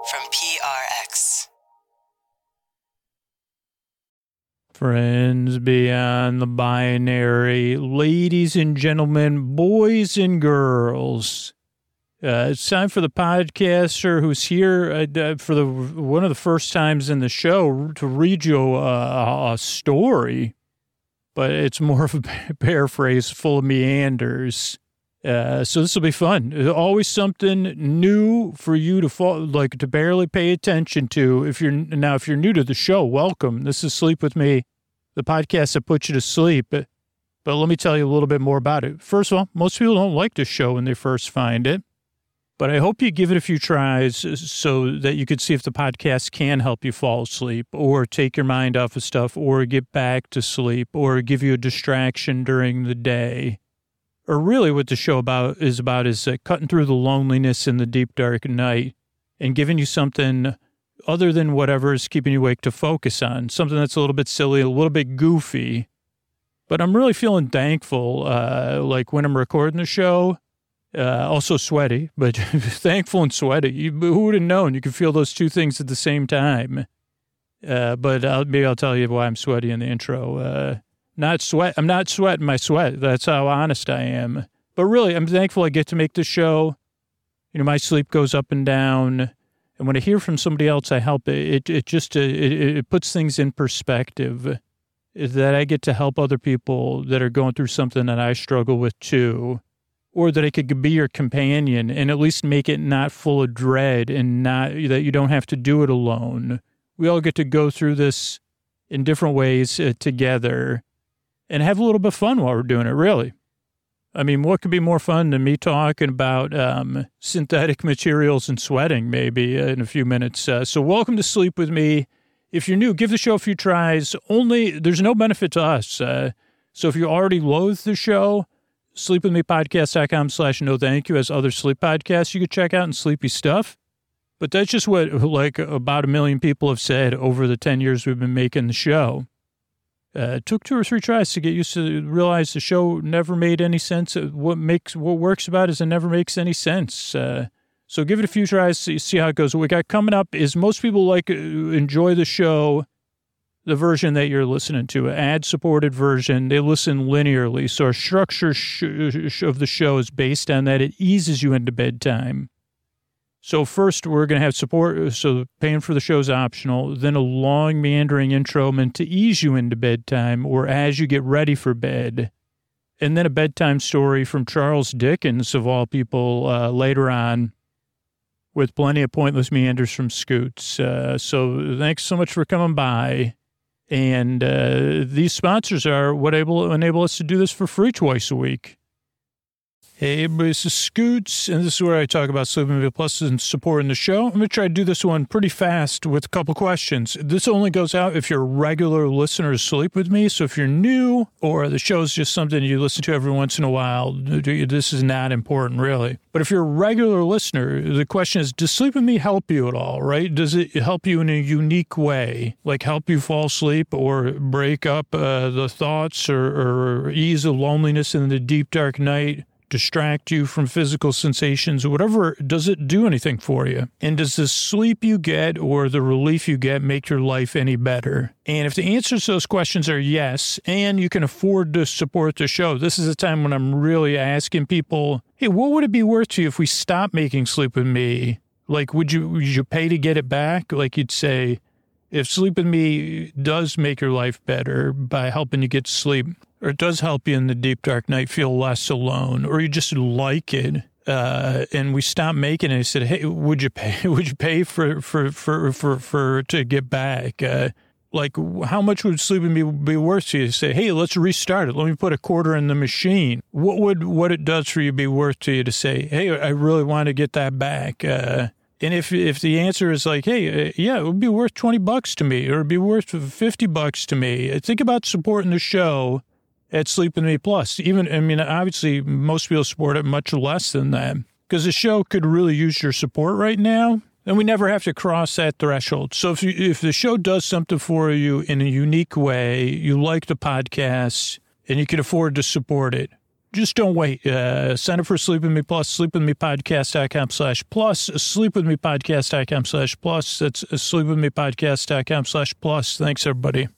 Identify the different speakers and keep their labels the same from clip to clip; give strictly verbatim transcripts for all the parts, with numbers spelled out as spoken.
Speaker 1: from P R X.
Speaker 2: Friends beyond the binary, ladies and gentlemen, boys and girls, uh, it's time for the podcaster who's here uh, for the one of the first times in the show to read you a, a story, but it's more of a paraphrase full of meanders. Uh, so this will be fun. There's always something new for you to fall, like to barely pay attention to. If you're now, if you're new to the show, welcome. This is Sleep With Me, the podcast that puts you to sleep. But, but let me tell you a little bit more about it. First of all, most people don't like this show when they first find it, but I hope you give it a few tries so that you could see if the podcast can help you fall asleep or take your mind off of stuff or get back to sleep or give you a distraction during the day. Or really what the show about is about is uh, cutting through the loneliness in the deep, dark night and giving you something other than whatever is keeping you awake to focus on, something that's a little bit silly, a little bit goofy. But I'm really feeling thankful, uh, like when I'm recording the show, uh, also sweaty, but thankful and sweaty. You, who would have known you could feel those two things at the same time? Uh, but I'll, maybe I'll tell you why I'm sweaty in the intro. Uh Not sweat. I'm not sweating my sweat. That's how honest I am. But really, I'm thankful I get to make the show. You know, my sleep goes up and down. And when I hear from somebody else, I help it. It, it just, uh, it, it puts things in perspective that I get to help other people that are going through something that I struggle with too. Or that I could be your companion and at least make it not full of dread and not that you don't have to do it alone. We all get to go through this in different ways uh, together. And have a little bit of fun while we're doing it, really. I mean, what could be more fun than me talking about um, synthetic materials and sweating, maybe, uh, in a few minutes. Uh, so welcome to Sleep With Me. If you're new, give the show a few tries. Only, there's no benefit to us. Uh, so if you already loathe the show, sleepwithmepodcast.com slash no thank you has other sleep podcasts you could check out and sleepy stuff. But that's just what, like, about a million people have said over the ten years we've been making the show. Uh, it took two or three tries to get used to realize the show never made any sense. What makes what works about it is it never makes any sense. Uh, so give it a few tries to see how it goes. What we got coming up is most people like uh, enjoy the show, the version that you're listening to, an ad-supported version. They listen linearly. So our structure sh- of the show is based on that. It eases you into bedtime. So first, we're going to have support, so paying for the show is optional, then a long, meandering intro meant to ease you into bedtime or as you get ready for bed, and then a bedtime story from Charles Dickens, of all people, uh, later on, with plenty of pointless meanders from Scoots. Uh, so thanks so much for coming by, and uh, these sponsors are what able enable us to do this for free twice a week. Hey, everybody, this is Scoots, and this is where I talk about Sleep With Me Plus and supporting the show. I'm going to try to do this one pretty fast with a couple questions. This only goes out if you're a regular listener to Sleep With Me, so if you're new or the show's just something you listen to every once in a while, this is not important, really. But if you're a regular listener, the question is, does Sleep With Me help you at all, right? Does it help you in a unique way, like help you fall asleep or break up uh, the thoughts or, or ease the loneliness in the deep, dark night? Distract you from physical sensations, or whatever, does it do anything for you? And does the sleep you get or the relief you get make your life any better? And if the answers to those questions are yes, and you can afford to support the show, this is a time when I'm really asking people, hey, what would it be worth to you if we stopped making Sleep With Me? Like, would you, would you pay to get it back? Like you'd say, if Sleep With Me does make your life better by helping you get to sleep, or it does help you in the deep, dark night feel less alone, or you just like it, uh, and we stopped making it, I said, hey, would you pay, would you pay for, for, for, for, for, to get back? Uh, like, how much would Sleep With Me be worth to you? Say, hey, let's restart it. Let me put a quarter in the machine. What would, what it does for you be worth to you to say, hey, I really want to get that back? Uh, And if if the answer is like, hey, uh, yeah, it would be worth twenty bucks to me, or it'd be worth fifty bucks to me, think about supporting the show at Sleep With Me Plus. Even, I mean, obviously, most people support it much less than that, because the show could really use your support right now, and we never have to cross that threshold. So if you, if the show does something for you in a unique way, you like the podcast, and you can afford to support it, just don't wait. Uh, sign up for Sleep With Me Plus, sleepwithmepodcast.com slash plus, sleepwithmepodcast.com slash plus. That's sleepwithmepodcast.com slash plus. Thanks, everybody.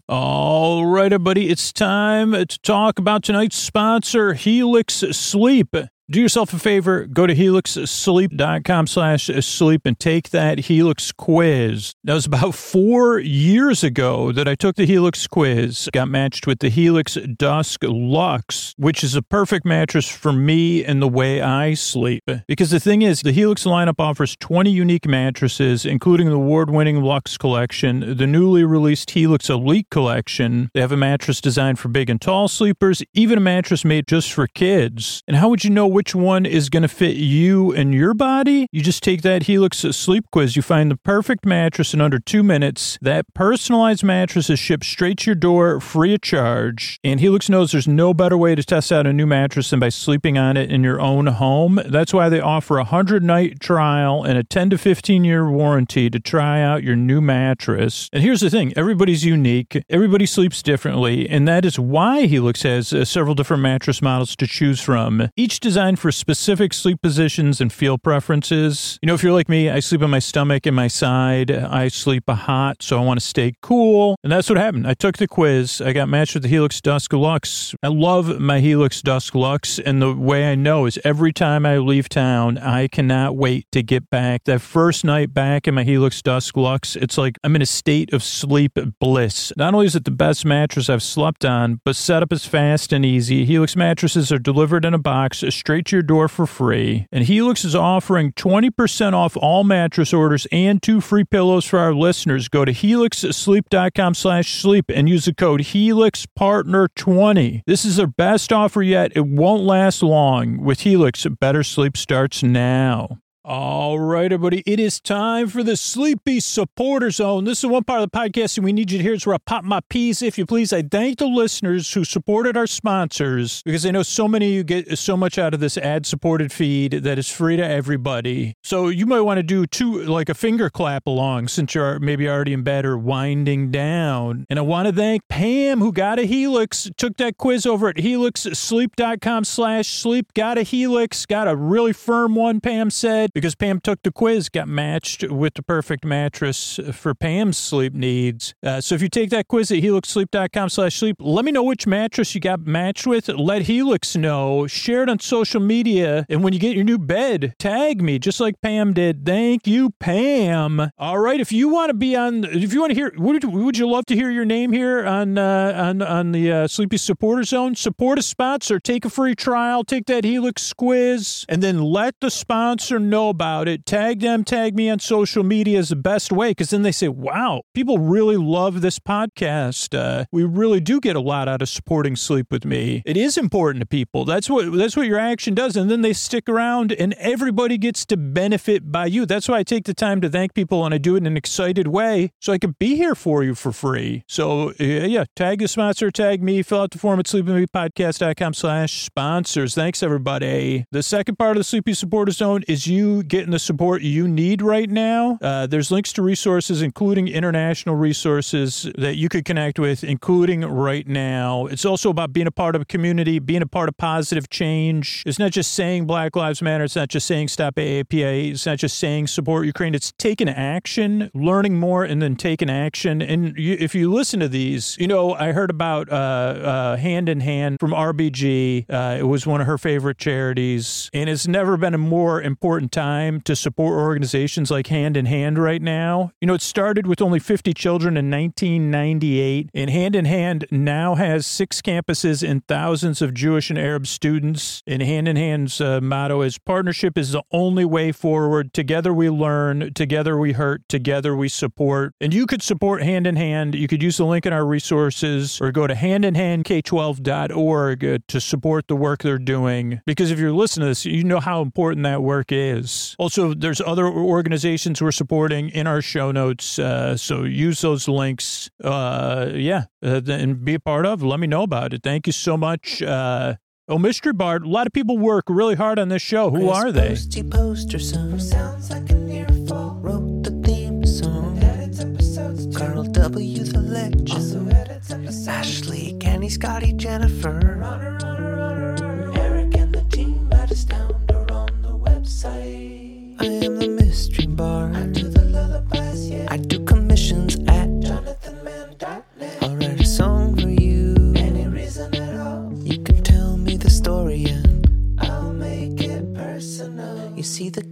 Speaker 2: All right, everybody, it's time to talk about tonight's sponsor, Helix Sleep. Do yourself a favor, go to helixsleep.com slash sleep and take that Helix quiz. That was about four years ago that I took the Helix quiz, got matched with the Helix Dusk Luxe, which is a perfect mattress for me and the way I sleep. Because the thing is, the Helix lineup offers twenty unique mattresses, including the award-winning Luxe collection, the newly released Helix Elite collection. They have a mattress designed for big and tall sleepers, even a mattress made just for kids. And how would you know which one is going to fit you and your body? You just take that Helix Sleep quiz. You find the perfect mattress in under two minutes. That personalized mattress is shipped straight to your door, free of charge. And Helix knows there's no better way to test out a new mattress than by sleeping on it in your own home. That's why they offer a one hundred night trial and a ten to fifteen year warranty to try out your new mattress. And here's the thing. Everybody's unique. Everybody sleeps differently. And that is why Helix has uh, several different mattress models to choose from. Each designed for specific sleep positions and feel preferences. You know, if you're like me, I sleep on my stomach and my side. I sleep hot, so I want to stay cool. And that's what happened. I took the quiz. I got matched with the Helix Dusk Luxe. I love my Helix Dusk Luxe, and the way I know is every time I leave town, I cannot wait to get back. That first night back in my Helix Dusk Luxe, it's like I'm in a state of sleep bliss. Not only is it the best mattress I've slept on, but setup is fast and easy. Helix mattresses are delivered in a box straight to your door for free. And Helix is offering twenty percent off all mattress orders and two free pillows for our listeners. Go to helixsleep.com slash sleep and use the code Helix Partner twenty. This is their best offer yet. It won't last long. With Helix, better sleep starts now. All right, everybody, it is time for the Sleepy Supporter Zone. This is one part of the podcast, and we need you to hear. It's where I pop my peas, if you please. I thank the listeners who supported our sponsors, because I know so many of you get so much out of this ad-supported feed that is free to everybody. So you might want to do two, like a finger clap along, since you're maybe already in bed or winding down. And I want to thank Pam, who got a Helix, took that quiz over at helixsleep.com slash sleep, got a Helix, got a really firm one, Pam said. Because Pam took the quiz, got matched with the perfect mattress for Pam's sleep needs. Uh, so if you take that quiz at helixsleep.com slash sleep, let me know which mattress you got matched with. Let Helix know. Share it on social media. And when you get your new bed, tag me, just like Pam did. Thank you, Pam. All right. If you want to be on, if you want to hear, would, would you love to hear your name here on uh, on, on the uh, Sleepy Supporter Zone? Support a sponsor. Take a free trial. Take that Helix quiz. And then let the sponsor know about it. Tag them, tag me on social media is the best way, because then they say, wow, people really love this podcast. Uh, we really do get a lot out of supporting Sleep With Me. It is important to people. That's what that's what your action does. And then they stick around and everybody gets to benefit by you. That's why I take the time to thank people, and I do it in an excited way so I can be here for you for free. So uh, yeah, tag the sponsor, tag me, fill out the form at sleepwithmepodcast.com slash sponsors. Thanks, everybody. The second part of the Sleepy Supporter Zone is you getting the support you need right now. Uh, there's links to resources, including international resources that you could connect with, including right now. It's also about being a part of a community, being a part of positive change. It's not just saying Black Lives Matter. It's not just saying stop A A P I. It's not just saying support Ukraine. It's taking action, learning more, and then taking action. And you, if you listen to these, you know, I heard about uh, uh, Hand in Hand from R B G. Uh, it was one of her favorite charities, and it's never been a more important time to support organizations like Hand in Hand right now. You know, it started with only fifty children in nineteen ninety-eight, and Hand in Hand now has six campuses and thousands of Jewish and Arab students. And Hand in Hand's uh, motto is, partnership is the only way forward. Together we learn, together we hurt, together we support. And you could support Hand in Hand. You could use the link in our resources or go to hand in hand k twelve dot org to support the work they're doing. Because if you're listening to this, you know how important that work is. Also, there's other organizations we're supporting in our show notes, uh, so use those links, uh, yeah, uh, and be a part of. Let me know about it. Thank you so much. Uh, oh, Mystery Bart, a lot of people work really hard on this show. Who are they?
Speaker 3: Posty poster son sounds like an earful. Wrote the theme song. Edits episodes. Carl W. the legend. Also edits episodes. Ashley, Kenny, Scotty, Jennifer. Runner, runner, runner.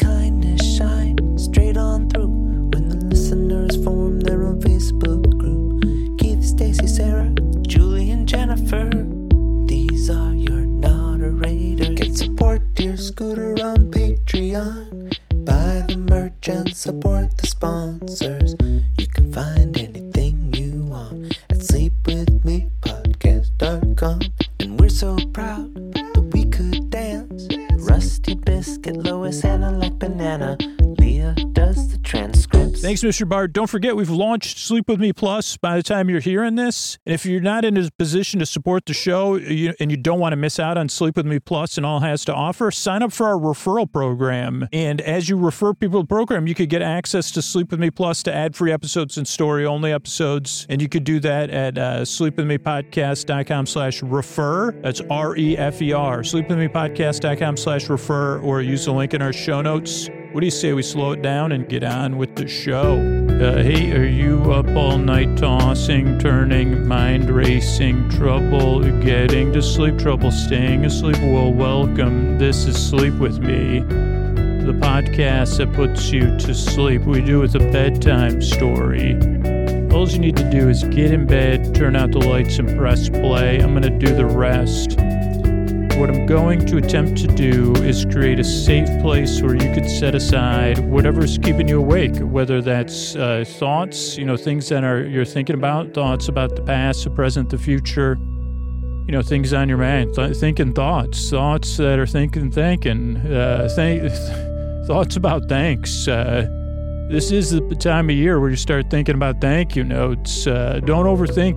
Speaker 3: kindness shine straight on through when the listeners form their own Facebook group. Keith, Stacy, Sarah, Julie, and Jennifer. These are your moderators. Get support your scooter on Patreon. Buy the merch and support the sponsors. You can find anything you want at sleep with me podcast dot com. And we're so proud that we could dance. Rusty Biscuit, Lois, Anna like banana. Leah does the transcripts.
Speaker 2: Thanks, Mister Bart. Don't forget, we've launched Sleep With Me Plus by the time you're hearing this. And if you're not in a position to support the show you, and you don't want to miss out on Sleep With Me Plus and all it has to offer, sign up for our referral program. And as you refer people to the program, you could get access to Sleep With Me Plus to ad-free episodes and story-only episodes. And you could do that at uh, sleep with me podcast dot com slash refer. That's R E F E R. sleep with me podcast dot com slash refer, or use the link in our show notes. What do you say we slow it down and get on with the show? Uh, hey, are you up all night tossing, turning, mind racing, trouble getting to sleep, trouble staying asleep? Well, welcome. This is Sleep With Me, the podcast that puts you to sleep. We do with a bedtime story. All you need to do is get in bed, turn out the lights, and press play. I'm going to do the rest. What I'm going to attempt to do is create a safe place where you could set aside whatever's keeping you awake, whether that's uh, thoughts, you know, things that are you're thinking about, thoughts about the past, the present, the future, you know, things on your mind, th- thinking thoughts, thoughts that are thinking, thinking, uh, th- thoughts about thanks. Uh, this is the time of year where you start thinking about thank you notes. Uh, don't overthink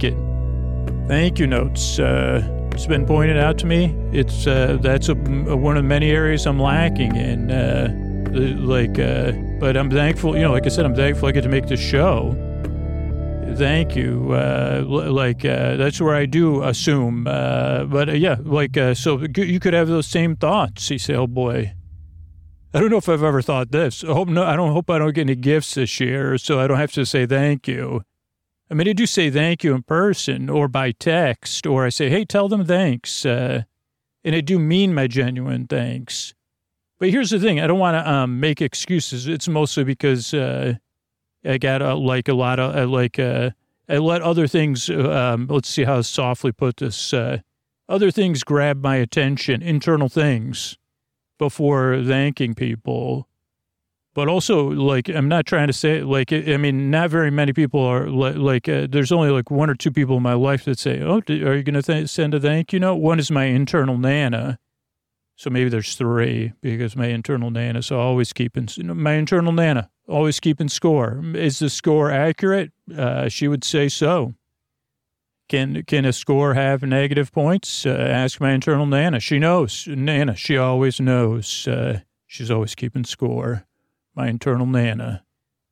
Speaker 2: it. Thank you notes. Uh, It's been pointed out to me. It's uh, that's a, one of the many areas I'm lacking in. Uh, like, uh, but I'm thankful. You know, like I said, I'm thankful I get to make this show. Thank you. Uh, like uh, that's where I do assume. Uh, but uh, yeah, like uh, so you could have those same thoughts. You say, "Oh boy, I don't know if I've ever thought this. I hope no. I don't hope I don't get any gifts this year, so I don't have to say thank you." I mean, I do say thank you in person or by text, or I say, hey, tell them thanks. Uh, and I do mean my genuine thanks. But here's the thing. I don't want to um, make excuses. It's mostly because uh, I got uh, like a lot of, uh, like, uh, I let other things, um, let's see how to softly put this, uh, other things grab my attention, internal things, before thanking people. But also, like, I'm not trying to say, like, I mean, not very many people are, like, uh, there's only, like, one or two people in my life that say, oh, are you going to th- send a thank you note? One is my internal Nana. So maybe there's three, because my internal Nana, so always keeping, my internal Nana, always keeping score. Is the score accurate? Uh, she would say so. Can can a score have negative points? Uh, ask my internal Nana. She knows. Nana, she always knows. Uh, she's always keeping score. My internal Nana.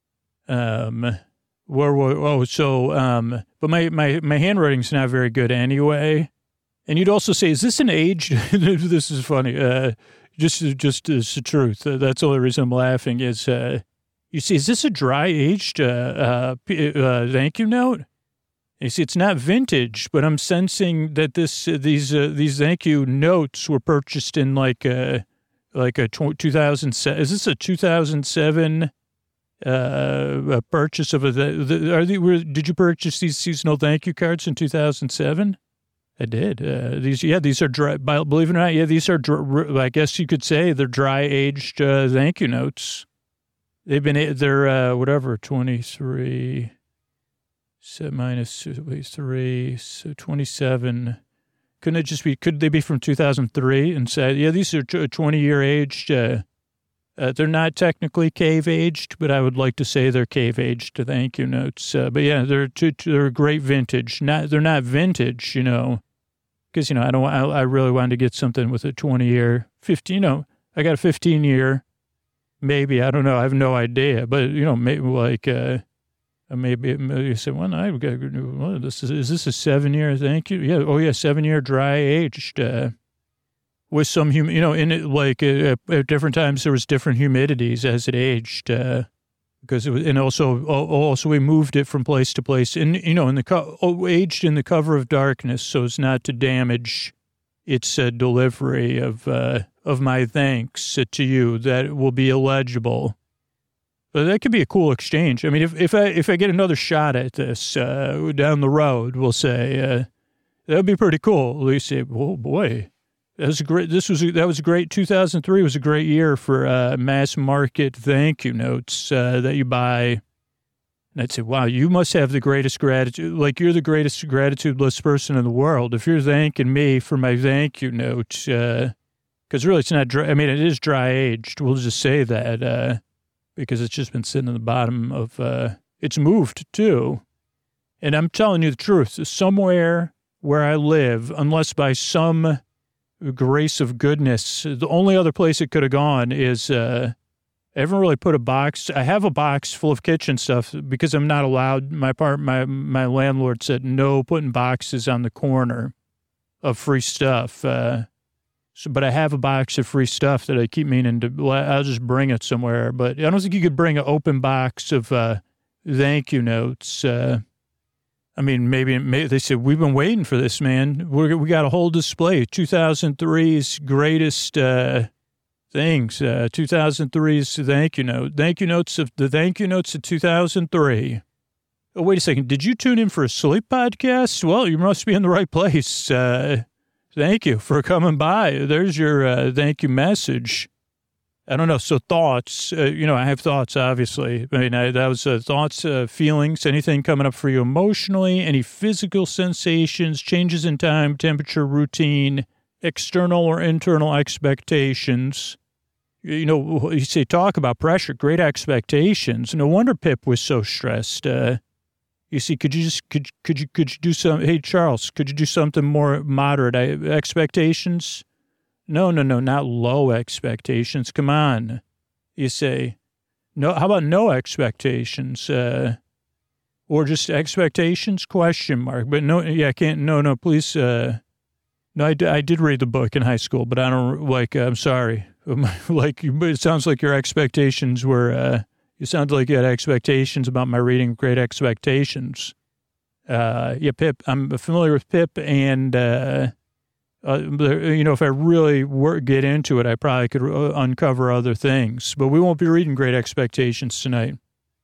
Speaker 2: Um, where, where, oh, so, um, but my, my, my handwriting's not very good anyway. And you'd also say, is this an aged, this is funny, uh, just, just as the truth. Uh, that's the only reason I'm laughing is, uh, you see, is this a dry aged, uh, uh, uh, thank you note? And you see, it's not vintage, but I'm sensing that this, uh, these, uh, these thank you notes were purchased in like, uh, like a two thousand seven, is this a two thousand seven uh, a purchase of a, the, the, are they, were, did you purchase these seasonal thank you cards in two thousand seven? I did. Uh, these, yeah, these are dry, believe it or not, yeah, these are, dry, I guess you could say they're dry aged uh, thank you notes. They've been, they're, uh, whatever, twenty-three, minus three, so twenty-seven. Couldn't it just be, could they be from two thousand three and say, yeah, these are twenty-year aged. Uh, uh, they're not technically cave-aged, but I would like to say they're cave-aged to thank you notes. Uh, but yeah, they're too, they're great vintage. Not They're not vintage, you know, because, you know, I don't. I, I really wanted to get something with a twenty-year, fifteen, you know, I got a fifteen-year, maybe, I don't know, I have no idea. But, you know, maybe like, uh, Maybe, maybe you say, well, I've got, well, this is, is this a seven-year, thank you? Yeah, oh, yeah, seven-year dry-aged, uh, with some, hum- you know, in it, like, uh, at different times there was different humidities as it aged, uh, because it was, and also, also we moved it from place to place, and, you know, in the, co- oh, aged in the cover of darkness, so as not to damage its uh, delivery of, uh, of my thanks to you that will be illegible. But that could be a cool exchange. I mean, if, if I if I get another shot at this uh, down the road, we'll say uh, that would be pretty cool. At least say, oh boy, that was a great. This was a, that was a great. two thousand three was a great year for uh, mass market thank you notes uh, that you buy. And I'd say, wow, you must have the greatest gratitude. Like you're the greatest gratitudeless person in the world. If you're thanking me for my thank you note, because uh, really it's not dry. I mean, it is dry aged. We'll just say that. Uh, because it's just been sitting in the bottom of, uh, it's moved too. And I'm telling you the truth, somewhere where I live, unless by some grace of goodness, the only other place it could have gone is, uh, I haven't really put a box. I have a box full of kitchen stuff because I'm not allowed. My part, my, my landlord said no putting boxes on the corner of free stuff. Uh, So, but I have a box of free stuff that I keep meaning to, I'll just bring it somewhere. But I don't think you could bring an open box of uh, thank you notes. Uh, I mean, maybe, maybe they said, we've been waiting for this, man. We're, we got a whole display. two thousand three's greatest uh, things. Uh, two thousand three's thank you note. Thank you notes of the thank you notes of two thousand three. Oh, wait a second. Did you tune in for a sleep podcast? Well, you must be in the right place. Uh Thank you for coming by. There's your uh, thank you message. I don't know. So thoughts, uh, you know, I have thoughts, obviously. I mean, I, that was uh, thoughts, uh, feelings, anything coming up for you emotionally, any physical sensations, changes in time, temperature, routine, external or internal expectations. You know, you say talk about pressure, great expectations. No wonder Pip was so stressed. Uh, You see, could you just, could, could you, could you do some, hey, Charles, could you do something more moderate? I, expectations? No, no, no, not low expectations. Come on. You say, no, how about no expectations? Uh, or just expectations, question mark. But no, yeah, I can't, no, no, please. Uh, no, I, I did read the book in high school, but I don't, like, uh, I'm sorry. Like, it sounds like your expectations were, uh, you sound like you had expectations about my reading Great Expectations. Uh, yeah, Pip, I'm familiar with Pip, and, uh, uh, you know, if I really were, get into it, I probably could uncover other things. But we won't be reading Great Expectations tonight.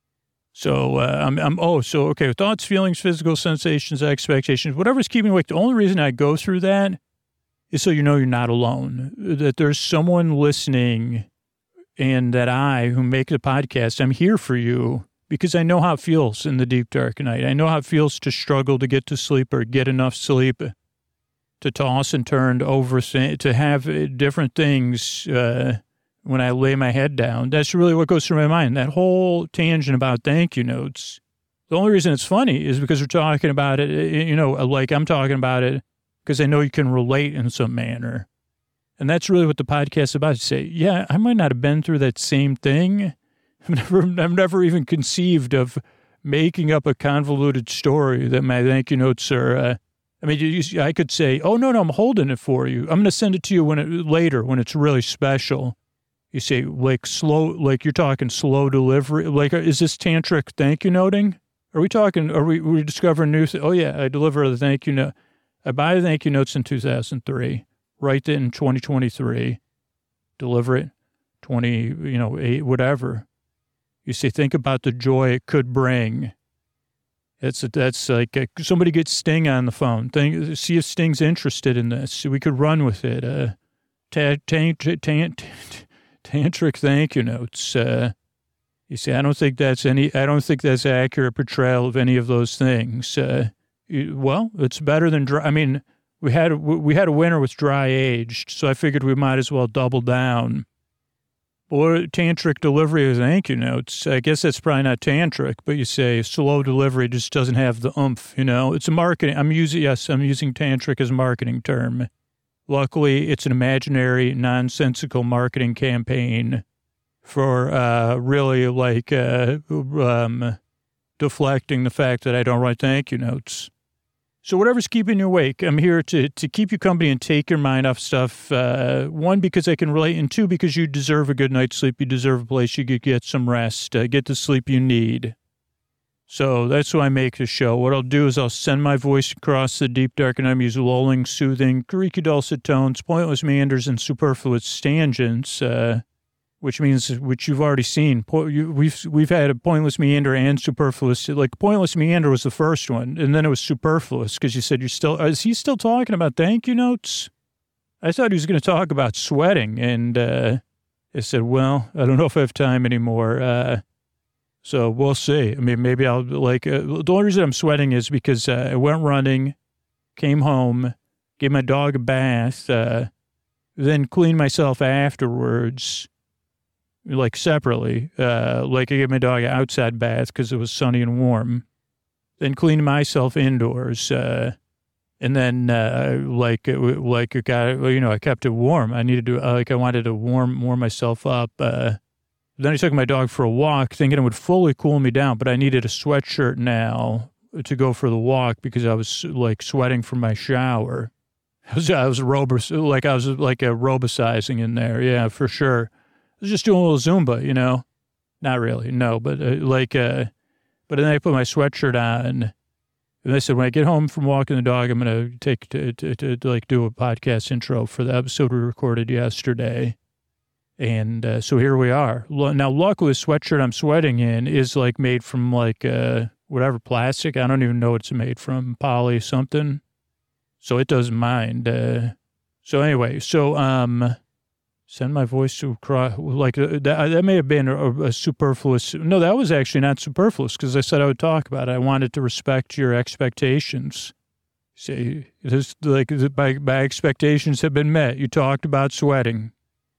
Speaker 2: So, uh, I'm, I'm, oh, so, okay, thoughts, feelings, physical sensations, expectations, whatever's keeping you awake. The only reason I go through that is so you know you're not alone, that there's someone listening. And that I, who make the podcast, I'm here for you because I know how it feels in the deep, dark night. I know how it feels to struggle to get to sleep or get enough sleep, to toss and turn, to overthink, to have different things uh, when I lay my head down. That's really what goes through my mind. That whole tangent about thank you notes. The only reason it's funny is because we're talking about it, you know, like I'm talking about it because I know you can relate in some manner. And that's really what the podcast is about. To say, yeah, I might not have been through that same thing. I've never, I've never even conceived of making up a convoluted story that my thank you notes are. Uh, I mean, you, I could say, oh, no, no, I'm holding it for you. I'm going to send it to you when it, later when it's really special. You say, like slow, like you're talking slow delivery. Like, is this tantric thank you noting? Are we talking, are we, are we discovering new things? Oh, yeah, I deliver the thank you note. I buy the thank you notes in two thousand three. Write it in twenty twenty-three, deliver it, twenty, you know, eight, whatever. You say, think about the joy it could bring. It's that's like a, somebody gets Sting on the phone. Think, see if Sting's interested in this. We could run with it. Uh, ta- ta- ta- ta- tantric thank you notes. Uh, you say, I don't think that's any. I don't think that's accurate portrayal of any of those things. Uh, you, well, it's better than dry. I mean. We had, we had a winner with dry aged, so I figured we might as well double down. Or tantric delivery of thank you notes. I guess that's probably not tantric, but you say slow delivery just doesn't have the oomph, you know. It's a marketing, I'm using, yes, I'm using tantric as a marketing term. Luckily, it's an imaginary, nonsensical marketing campaign for uh, really like uh, um, deflecting the fact that I don't write thank you notes. So whatever's keeping you awake, I'm here to to keep you company and take your mind off stuff. Uh, one, because I can relate, and two, because you deserve a good night's sleep. You deserve a place you could get some rest, uh, get the sleep you need. So that's why I make the show. What I'll do is I'll send my voice across the deep, dark, and I'm use lulling, soothing, creaky, dulcet tones, pointless meanders, and superfluous tangents, uh, which means, which you've already seen. Po- you, we've we've had a pointless meander and superfluous. Like, pointless meander was the first one, and then it was superfluous because you said you're still, is he still talking about thank you notes? I thought he was going to talk about sweating, and uh, I said, well, I don't know if I have time anymore. Uh So we'll see. I mean, maybe I'll like, uh, the only reason I'm sweating is because uh, I went running, came home, gave my dog a bath, uh, then cleaned myself afterwards, like separately. Uh, like I gave my dog an outside bath because it was sunny and warm, then cleaned myself indoors. Uh, and then uh, like, it, like it got, you know, I kept it warm. I needed to, uh, like I wanted to warm, warm myself up. Uh, Then I took my dog for a walk, thinking it would fully cool me down, but I needed a sweatshirt now to go for the walk because I was like sweating from my shower. I was, I was robus, like I was like a robicizing in there. Yeah, for sure. I was just doing a little Zumba, you know, not really. No, but uh, like, uh, but then I put my sweatshirt on and they said, when I get home from walking the dog, I'm going to take to, to, to, to like do a podcast intro for the episode we recorded yesterday. And uh, so here we are. Now, luckily, the sweatshirt I'm sweating in is like made from like uh, whatever plastic. I don't even know what it's made from, poly something. So it doesn't mind. Uh, so anyway, so um, send my voice to across. Like uh, that, that may have been a, a superfluous. No, that was actually not superfluous because I said I would talk about it. I wanted to respect your expectations. Say, it is like my, my expectations have been met. You talked about sweating.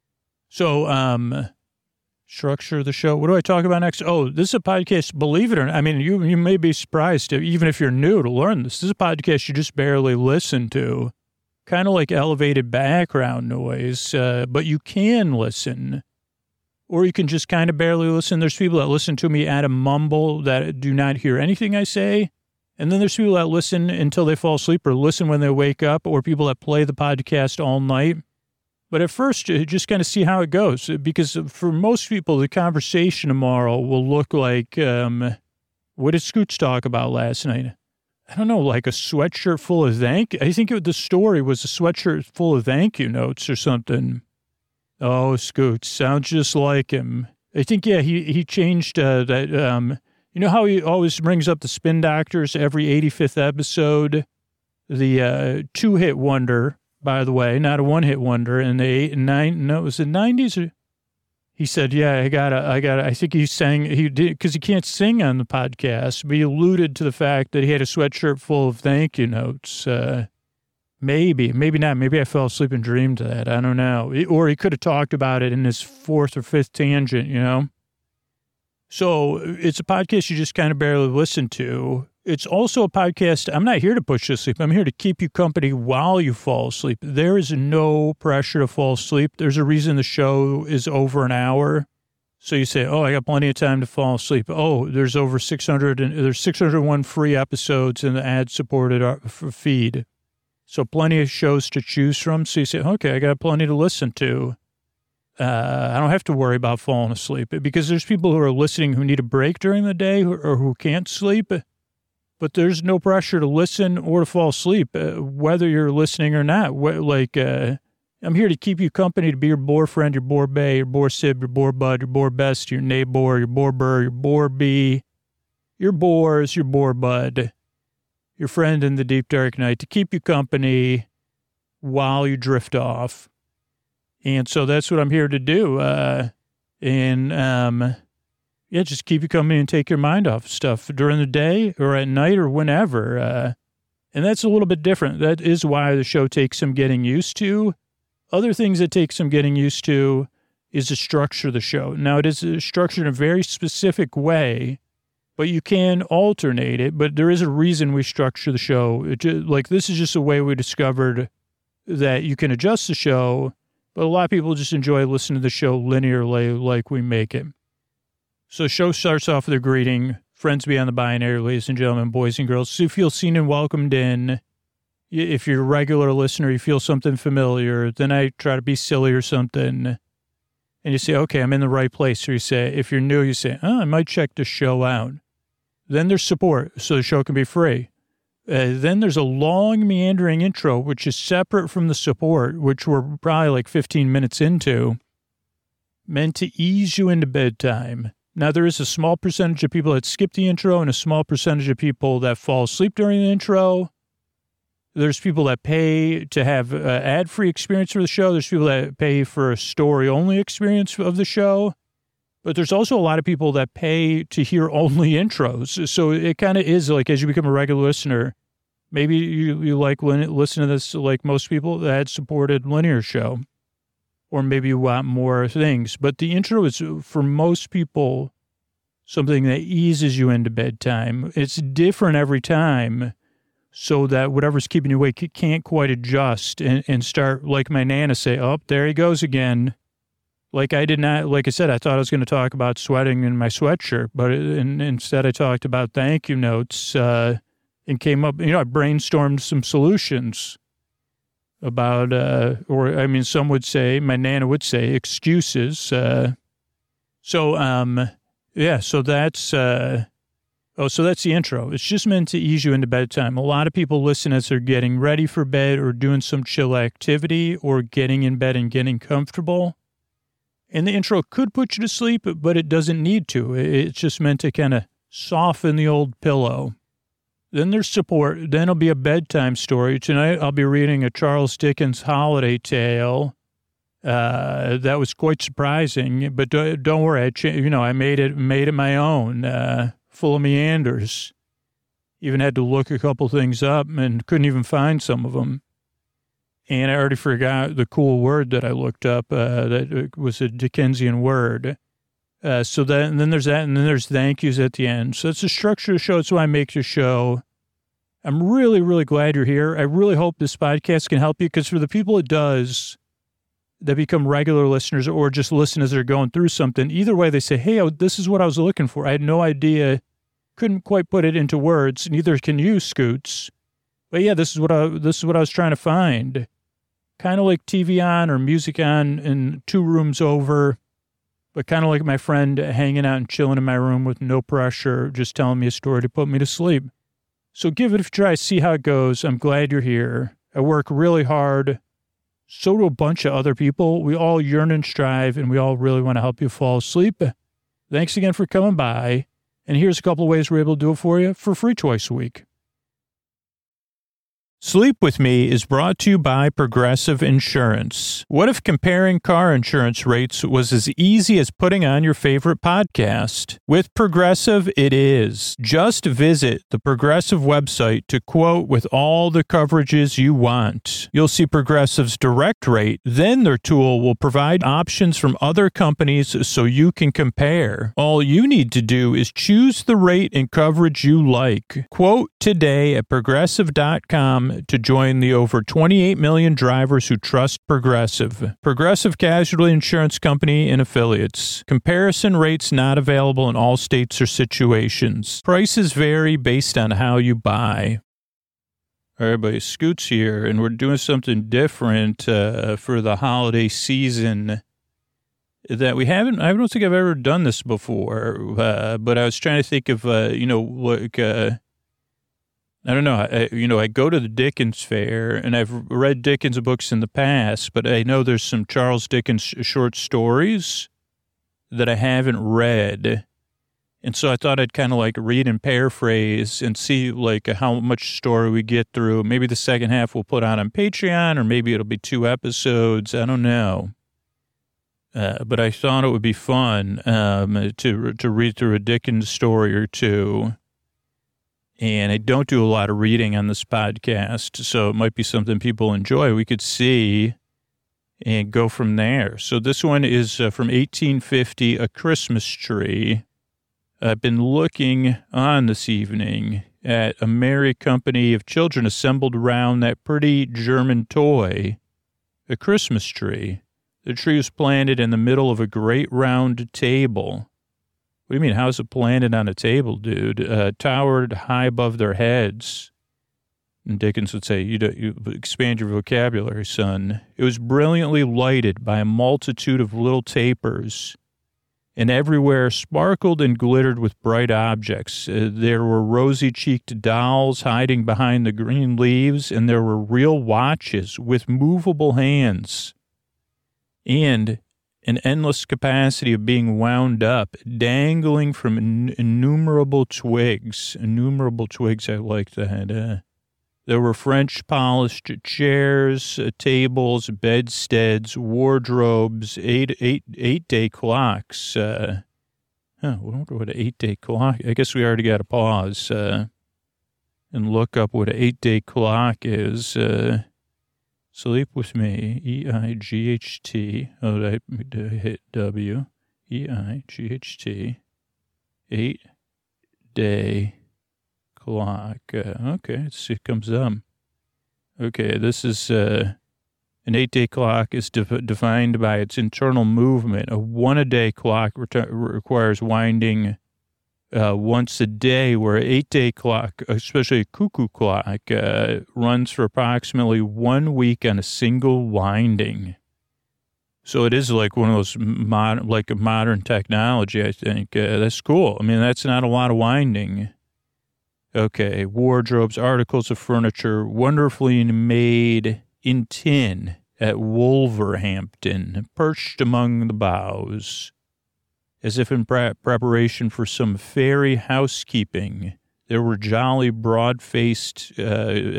Speaker 2: So, um, structure of the show. What do I talk about next? Oh, this is a podcast, believe it or not. I mean, you you may be surprised, even if you're new, to learn this. This is a podcast you just barely listen to. Kind of like elevated background noise, uh, but you can listen. Or you can just kind of barely listen. There's people that listen to me at a mumble that do not hear anything I say. And then there's people that listen until they fall asleep or listen when they wake up, or people that play the podcast all night. But at first, just kind of see how it goes, because for most people, the conversation tomorrow will look like, um, what did Scoots talk about last night? I don't know, like a sweatshirt full of thank you. I think it, the story was a sweatshirt full of thank you notes or something. Oh, Scoots, sounds just like him. I think, yeah, he, he changed uh, that. Um, you know how he always brings up the Spin Doctors every eighty-fifth episode? The uh, two-hit wonder. By the way, not a one-hit wonder in the eight and nine. No, it was the nineties. Or, he said, "Yeah, I got I got I think he sang. He did because he can't sing on the podcast. But he alluded to the fact that he had a sweatshirt full of thank you notes. Uh, maybe, maybe not. Maybe I fell asleep and dreamed that. I don't know. Or he could have talked about it in his fourth or fifth tangent. You know. So it's a podcast you just kind of barely listen to. It's also a podcast. I'm not here to push you to sleep. I'm here to keep you company while you fall asleep. There is no pressure to fall asleep. There's a reason the show is over an hour. So you say, oh, I got plenty of time to fall asleep. Oh, there's over six hundred and there's six hundred one free episodes in the ad-supported feed. So plenty of shows to choose from. So you say, okay, I got plenty to listen to. Uh, I don't have to worry about falling asleep because there's people who are listening who need a break during the day or who can't sleep. But there's no pressure to listen or to fall asleep, uh, whether you're listening or not. Like, uh, I'm here to keep you company, to be your boar friend, your boar bae, your boar sib, your boar bud, your boar best, your neighbor, your boar burr, your boar bee, your boars, your boar bud, your friend in the deep dark night, to keep you company while you drift off. And so that's what I'm here to do. Uh, and, um... Yeah, just keep you company and take your mind off stuff during the day or at night or whenever. Uh, and that's a little bit different. That is why the show takes some getting used to. Other things that take some getting used to is to structure the show. Now, it is structured in a very specific way, but you can alternate it. But there is a reason we structure the show. It just, like, this is just a way we discovered that you can adjust the show, but a lot of people just enjoy listening to the show linearly like we make it. So the show starts off with a greeting. Friends beyond the binary, ladies and gentlemen, boys and girls. So you feel seen and welcomed in. If you're a regular listener, you feel something familiar. Then I try to be silly or something. And you say, okay, I'm in the right place. Or you say, if you're new, you say, oh, I might check the show out. Then there's support, so the show can be free. Uh, then there's a long meandering intro, which is separate from the support, which we're probably like fifteen minutes into, meant to ease you into bedtime. Now, there is a small percentage of people that skip the intro and a small percentage of people that fall asleep during the intro. There's people that pay to have an ad-free experience for the show. There's people that pay for a story-only experience of the show. But there's also a lot of people that pay to hear only intros. So it kind of is like, as you become a regular listener, maybe you, you like listen to this like most people, the ad-supported linear show. Or maybe you want more things. But the intro is, for most people, something that eases you into bedtime. It's different every time, so that whatever's keeping you awake can't quite adjust and, and start, like my Nana say, oh, there he goes again. Like I did not, like I said, I thought I was going to talk about sweating in my sweatshirt, but it, and, instead I talked about thank you notes uh, and came up, you know, I brainstormed some solutions about, uh, or I mean, some would say, my Nana would say, excuses. Uh, so, um, yeah, so that's, uh, oh, so that's the intro. It's just meant to ease you into bedtime. A lot of people listen as they're getting ready for bed or doing some chill activity or getting in bed and getting comfortable. And the intro could put you to sleep, but it doesn't need to. It's just meant to kind of soften the old pillow. Then there's support. Then it'll be a bedtime story. Tonight I'll be reading a Charles Dickens holiday tale. Uh, that was quite surprising, but don't, don't worry. I, you know, I made it made it my own, uh, full of meanders. Even had to look a couple things up and couldn't even find some of them. And I already forgot the cool word that I looked up, uh, that was a Dickensian word. Uh, so that, and then there's that, and then there's thank yous at the end. So it's the structure of the show. It's why I make the show. I'm really, really glad you're here. I really hope this podcast can help you, because for the people it does that become regular listeners or just listen as they're going through something, either way, they say, hey, oh, this is what I was looking for. I had no idea, couldn't quite put it into words. Neither can you, Scoots. But yeah, this is what I, this is what I was trying to find. Kind of like T V on or music on in two rooms over, but kind of like my friend hanging out and chilling in my room with no pressure, just telling me a story to put me to sleep. So give it a try, see how it goes. I'm glad you're here. I work really hard. So do a bunch of other people. We all yearn and strive, and we all really want to help you fall asleep. Thanks again for coming by. And here's a couple of ways we're able to do it for you for free twice a week. Sleep With Me is brought to you by Progressive Insurance. What if comparing car insurance rates was as easy as putting on your favorite podcast? With Progressive, it is. Just visit the Progressive website to quote with all the coverages you want. You'll see Progressive's direct rate. Then their tool will provide options from other companies so you can compare. All you need to do is choose the rate and coverage you like. Quote today at progressive dot com to join the over twenty-eight million drivers who trust Progressive. Progressive Casualty Insurance Company and Affiliates. Comparison rates not available in all states or situations. Prices vary based on how you buy. All right, everybody, Scoots here, and we're doing something different uh, for the holiday season that we haven't, I don't think I've ever done this before, uh, but I was trying to think of, uh, you know, like, uh, I don't know. I, you know, I go to the Dickens Fair, and I've read Dickens books in the past, but I know there's some Charles Dickens short stories that I haven't read. And so I thought I'd kind of like read and paraphrase and see like how much story we get through. Maybe the second half we'll put on on Patreon, or maybe it'll be two episodes. I don't know. Uh, but I thought it would be fun um, to to read through a Dickens story or two. And I don't do a lot of reading on this podcast, so it might be something people enjoy. We could see and go from there. So this one is uh, from eighteen fifty, A Christmas Tree. I've been looking on this evening at a merry company of children assembled around that pretty German toy, a Christmas tree. The tree was planted in the middle of a great round table. What do you mean, how's it planted on a table, dude? Uh, towered high above their heads. And Dickens would say, you, do, you expand your vocabulary, son. It was brilliantly lighted by a multitude of little tapers. and everywhere sparkled and glittered with bright objects. Uh, there were rosy-cheeked dolls hiding behind the green leaves, and there were real watches with movable hands, and an endless capacity of being wound up, dangling from in- innumerable twigs. Innumerable twigs, I like that. Uh, there were French-polished chairs, uh, tables, bedsteads, wardrobes, eight, eight, eight-day clocks. Uh, huh, I wonder what an eight-day clock. I guess we already got to pause uh, and look up what an eight-day clock is. Uh, sleep with me, E I G H T. Oh, I hit W. E I G H T. Eight-day clock. Uh, okay, let's see, it comes up. Okay, this is uh, an eight-day clock is de- defined by its internal movement. A one-a-day clock re- requires winding uh, once a day, where an eight-day clock, especially a cuckoo clock, uh, runs for approximately one week on a single winding. So it is like one of those modern, like a modern technology, I think. Uh, that's cool. I mean, that's not a lot of winding. Okay, wardrobes, articles of furniture, wonderfully made in tin at Wolverhampton, perched among the boughs. As if in pre- preparation for some fairy housekeeping, there were jolly, broad-faced uh,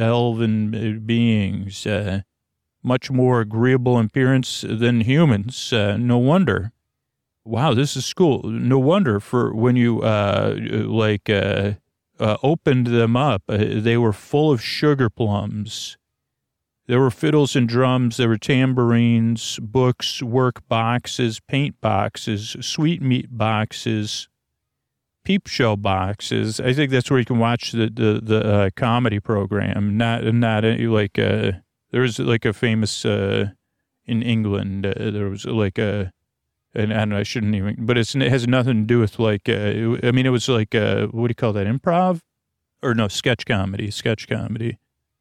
Speaker 2: elven beings, uh, much more agreeable in appearance than humans. Uh, no wonder. Wow, this is cool. No wonder for when you, uh, like... Uh, Uh, opened them up, uh, they were full of sugar plums. There were fiddles and drums, there were tambourines, books, work boxes, paint boxes, sweetmeat boxes, peep show boxes. I think that's where you can watch the the, the uh, comedy program. Not not uh, like uh, there was like a famous uh, in England. Uh, there was like a. And, and I shouldn't even, but it's, it has nothing to do with like, uh, I mean, it was like, uh, what do you call that, improv? Or no, sketch comedy, sketch comedy.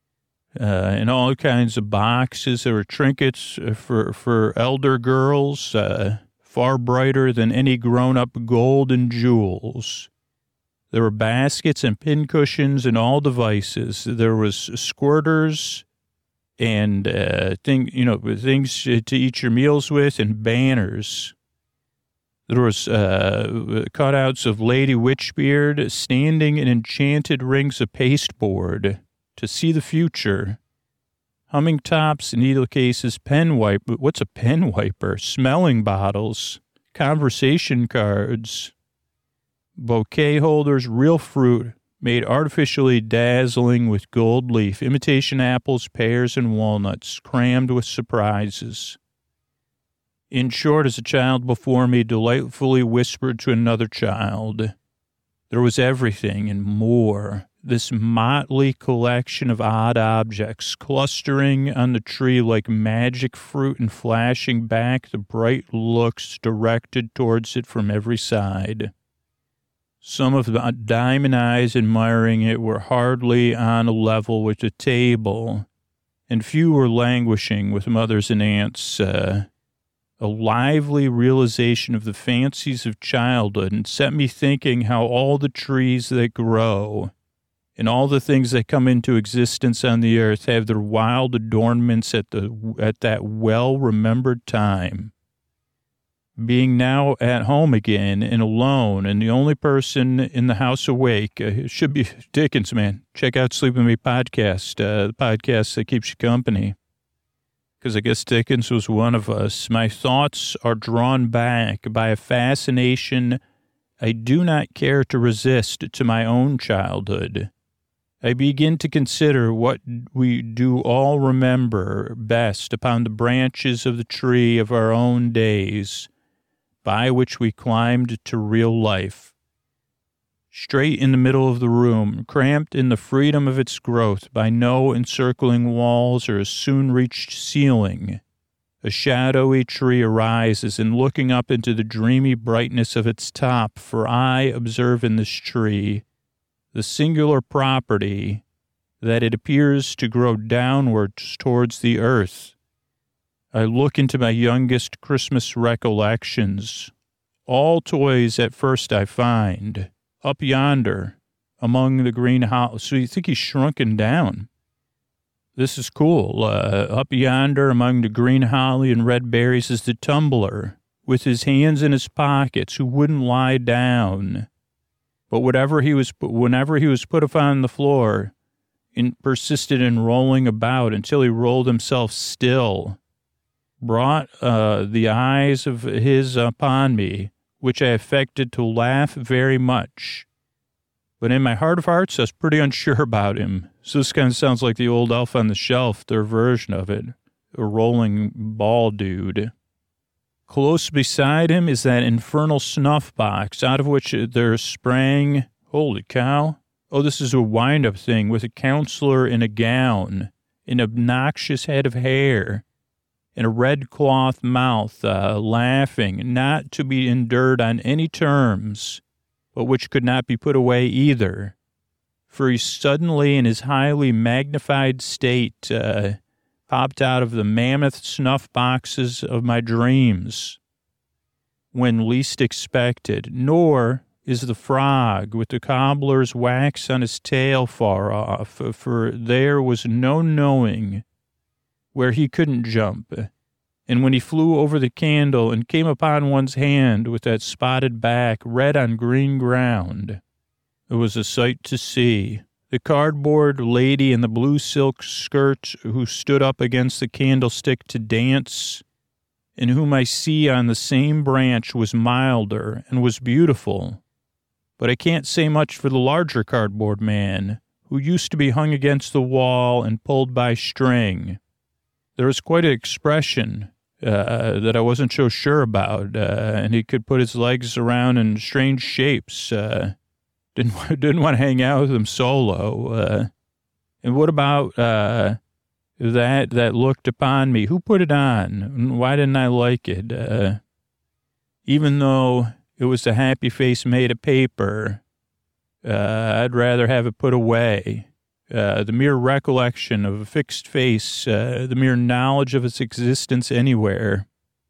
Speaker 2: Uh, and all kinds of boxes. There were trinkets for, for elder girls, uh, far brighter than any grown-up gold and jewels. There were baskets and pincushions and all devices. There was squirters and uh, thing, you know, things to eat your meals with, and banners. There was uh, cutouts of Lady Witchbeard standing in enchanted rings of pasteboard to see the future. Humming tops, needle cases, pen wipe. What's a pen wiper? Smelling bottles, conversation cards, bouquet holders, real fruit made artificially dazzling with gold leaf, imitation apples, pears, and walnuts, crammed with surprises. In short, as a child before me delightfully whispered to another child, there was everything and more. This motley collection of odd objects clustering on the tree like magic fruit and flashing back the bright looks directed towards it from every side. Some of the diamond eyes admiring it were hardly on a level with the table, and few were languishing with mothers and aunts, uh, a lively realization of the fancies of childhood, and set me thinking how all the trees that grow and all the things that come into existence on the earth have their wild adornments at the at that well-remembered time. Being now at home again and alone and the only person in the house awake, uh, it should be Dickens, man. Check out Sleep With Me podcast, uh, the podcast that keeps you company. Because I guess Dickens was one of us. My thoughts are drawn back by a fascination I do not care to resist to my own childhood. I begin to consider what we do all remember best upon the branches of the tree of our own days, by which we climbed to real life. Straight in the middle of the room, cramped in the freedom of its growth by no encircling walls or a soon-reached ceiling, a shadowy tree arises, and looking up into the dreamy brightness of its top, for I observe in this tree the singular property that it appears to grow downwards towards the earth. I look into my youngest Christmas recollections, All toys at first I find up yonder among the green hollies. So you think he's shrunken down. This is cool. Uh, up yonder among the green holly and red berries is the tumbler with his hands in his pockets who wouldn't lie down. But whatever he was, whenever he was put upon the floor, and persisted in rolling about until he rolled himself still, brought uh, the eyes of his upon me, which I affected to laugh very much. But in my heart of hearts, I was pretty unsure about him. So this kind of sounds like the old Elf on the Shelf, their version of it, a rolling ball dude. Close beside him is that infernal snuff box, out of which there sprang, holy cow, oh, this is a wind-up thing with a counselor in a gown, an obnoxious head of hair, and a red cloth mouth, uh, laughing, not to be endured on any terms, but which could not be put away either. For he suddenly, in his highly magnified state, uh, popped out of the mammoth snuff boxes of my dreams when least expected, nor is the frog with the cobbler's wax on his tail far off, for there was no knowing where he couldn't jump. And when he flew over the candle and came upon one's hand with that spotted back, red on green ground, it was a sight to see. The cardboard lady in the blue silk skirt who stood up against the candlestick to dance, and whom I see on the same branch, was milder and was beautiful. But I can't say much for the larger cardboard man, who used to be hung against the wall and pulled by string. There was quite an expression uh, that I wasn't so sure about, uh, and he could put his legs around in strange shapes. Uh, didn't didn't want to hang out with him solo. Uh, and what about uh, that that looked upon me? Who put it on? Why didn't I like it? Uh, even though it was a happy face made of paper, uh, I'd rather have it put away. Uh, the mere recollection of a fixed face, uh, the mere knowledge of its existence anywhere,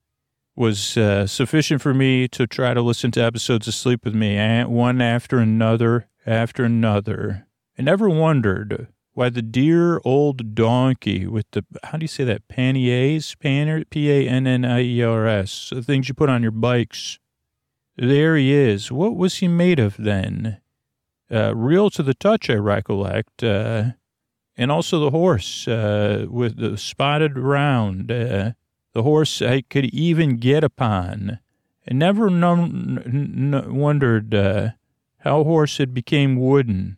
Speaker 2: was uh, sufficient for me to try to listen to episodes of Sleep With Me, one after another, after another. I never wondered why the dear old donkey with the, how do you say that, panniers? Panniers? P A N N I E R S, the things you put on your bikes. There he is. What was he made of then? Uh, real to the touch, I recollect, uh, and also the horse uh, with the spotted round. Uh, the horse I could even get upon. I never known, n- wondered uh, how a horse had became wooden,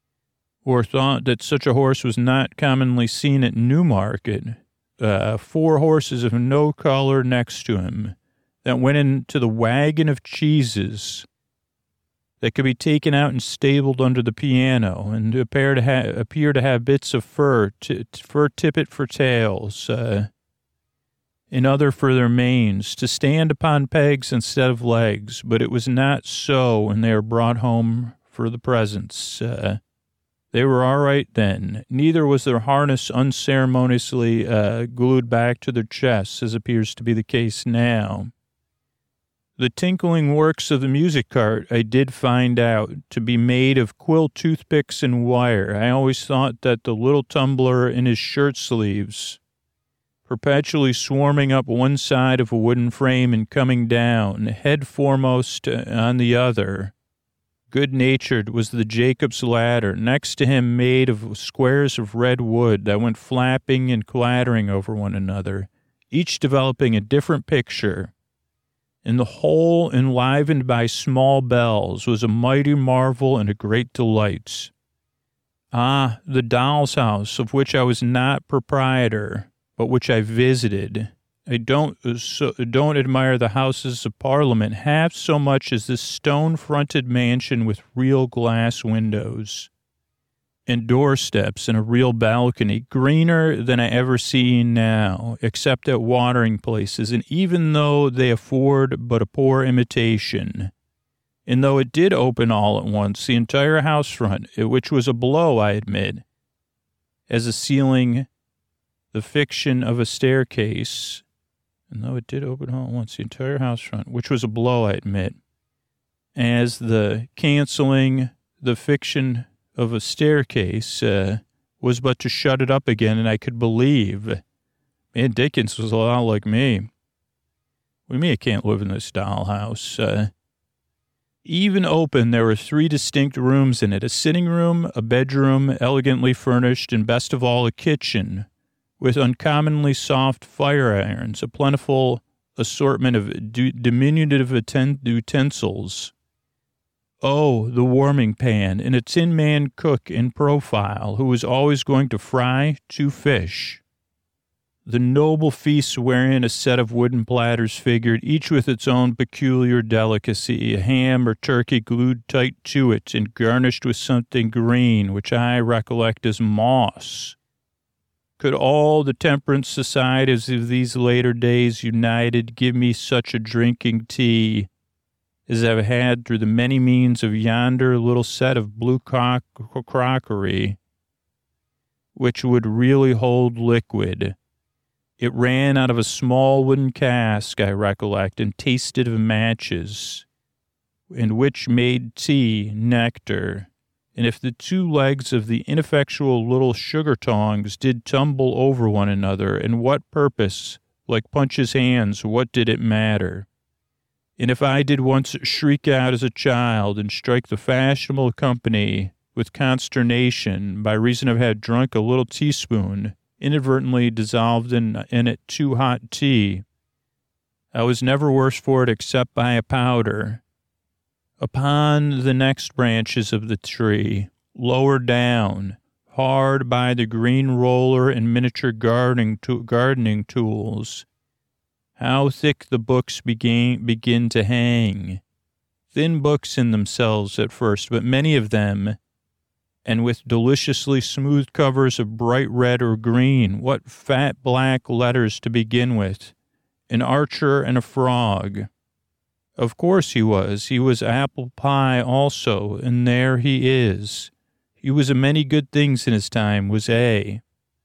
Speaker 2: or thought that such a horse was not commonly seen at Newmarket. Uh, four horses of no color next to him that went into the wagon of cheeses that could be taken out and stabled under the piano, and appear to, ha- appear to have bits of fur, t- fur tippet for tails, uh, and other for their manes, to stand upon pegs instead of legs. But it was not so when they were brought home for the presents. Uh, they were all right then. Neither was their harness unceremoniously uh, glued back to their chests, as appears to be the case now. The tinkling works of the music cart I did find out to be made of quill toothpicks and wire. I always thought that the little tumbler in his shirt sleeves, perpetually swarming up one side of a wooden frame and coming down, head foremost on the other, good-natured, was the Jacob's ladder, next to him made of squares of red wood that went flapping and clattering over one another, each developing a different picture. And the whole, enlivened by small bells, was a mighty marvel and a great delight. Ah, the doll's house, of which I was not proprietor, but which I visited. I don't so, don't admire the Houses of Parliament half so much as this stone-fronted mansion with real glass windows and doorsteps and a real balcony, greener than I ever see now, except at watering places, and even though they afford but a poor imitation, and though it did open all at once, the entire house front, which was a blow, I admit, as a ceiling, the fiction of a staircase, And though it did open all at once, the entire house front, which was a blow, I admit, as the canceling the fiction of a staircase uh, was but to shut it up again, and I could believe. Man, Dickens was a lot like me. What do you mean I can't live in this dollhouse? Uh, even open, there were three distinct rooms in it, a sitting room, a bedroom, elegantly furnished, and best of all, a kitchen with uncommonly soft fire irons, a plentiful assortment of d- diminutive atten- utensils. Oh, the warming pan, and a tin man cook in profile who was always going to fry two fish. The noble feasts wherein a set of wooden platters figured, each with its own peculiar delicacy, a ham or turkey glued tight to it and garnished with something green, which I recollect as moss. Could all the temperance societies of these later days united give me such a drinking tea as I've had through the many means of yonder little set of blue cock- crockery, which would really hold liquid? It ran out of a small wooden cask, I recollect, and tasted of matches, and which made tea, nectar. And if the two legs of the ineffectual little sugar tongs did tumble over one another, and what purpose, like Punch's hands, what did it matter? And if I did once shriek out as a child and strike the fashionable company with consternation by reason of having drunk a little teaspoon, inadvertently dissolved in, in it too hot tea, I was never worse for it except by a powder. Upon the next branches of the tree, lower down, hard by the green roller and miniature gardening, to, gardening tools, how thick the books begin, begin to hang. Thin books in themselves at first, but many of them, and with deliciously smooth covers of bright red or green. What fat black letters to begin with. An archer and a frog. Of course he was. He was apple pie also, and there he is. He was a many good things in his time, was A.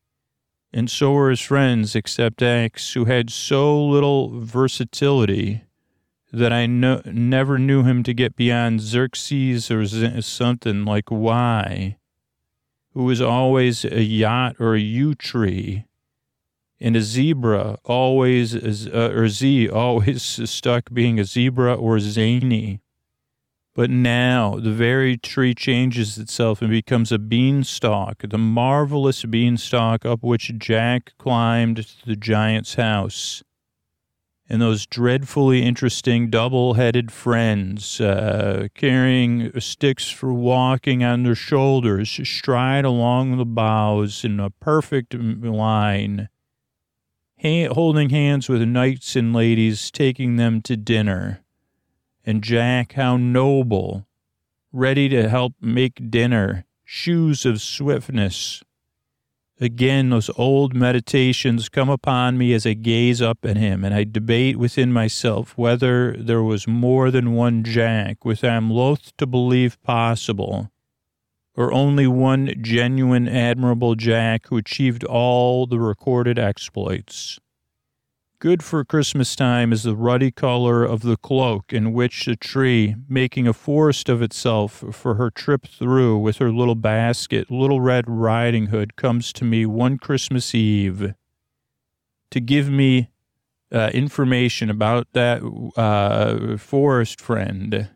Speaker 2: And so were his friends, except X, who had so little versatility that I no, never knew him to get beyond Xerxes or z- something like Y, who was always a yacht or a yew tree, and a zebra always, uh, or Z always stuck being a zebra or zany. But now the very tree changes itself and becomes a beanstalk, the marvelous beanstalk up which Jack climbed to the giant's house. And those dreadfully interesting double-headed friends, uh, carrying sticks for walking on their shoulders, stride along the boughs in a perfect line, ha- holding hands with knights and ladies, taking them to dinner. And Jack, how noble, ready to help make dinner, shoes of swiftness. Again, those old meditations come upon me as I gaze up at him, and I debate within myself whether there was more than one Jack, which I am loath to believe possible, or only one genuine, admirable Jack who achieved all the recorded exploits. Good for Christmas time is the ruddy color of the cloak in which the tree, making a forest of itself for her trip through with her little basket, Little Red Riding Hood, comes to me one Christmas Eve to give me uh, information about that uh, forest friend.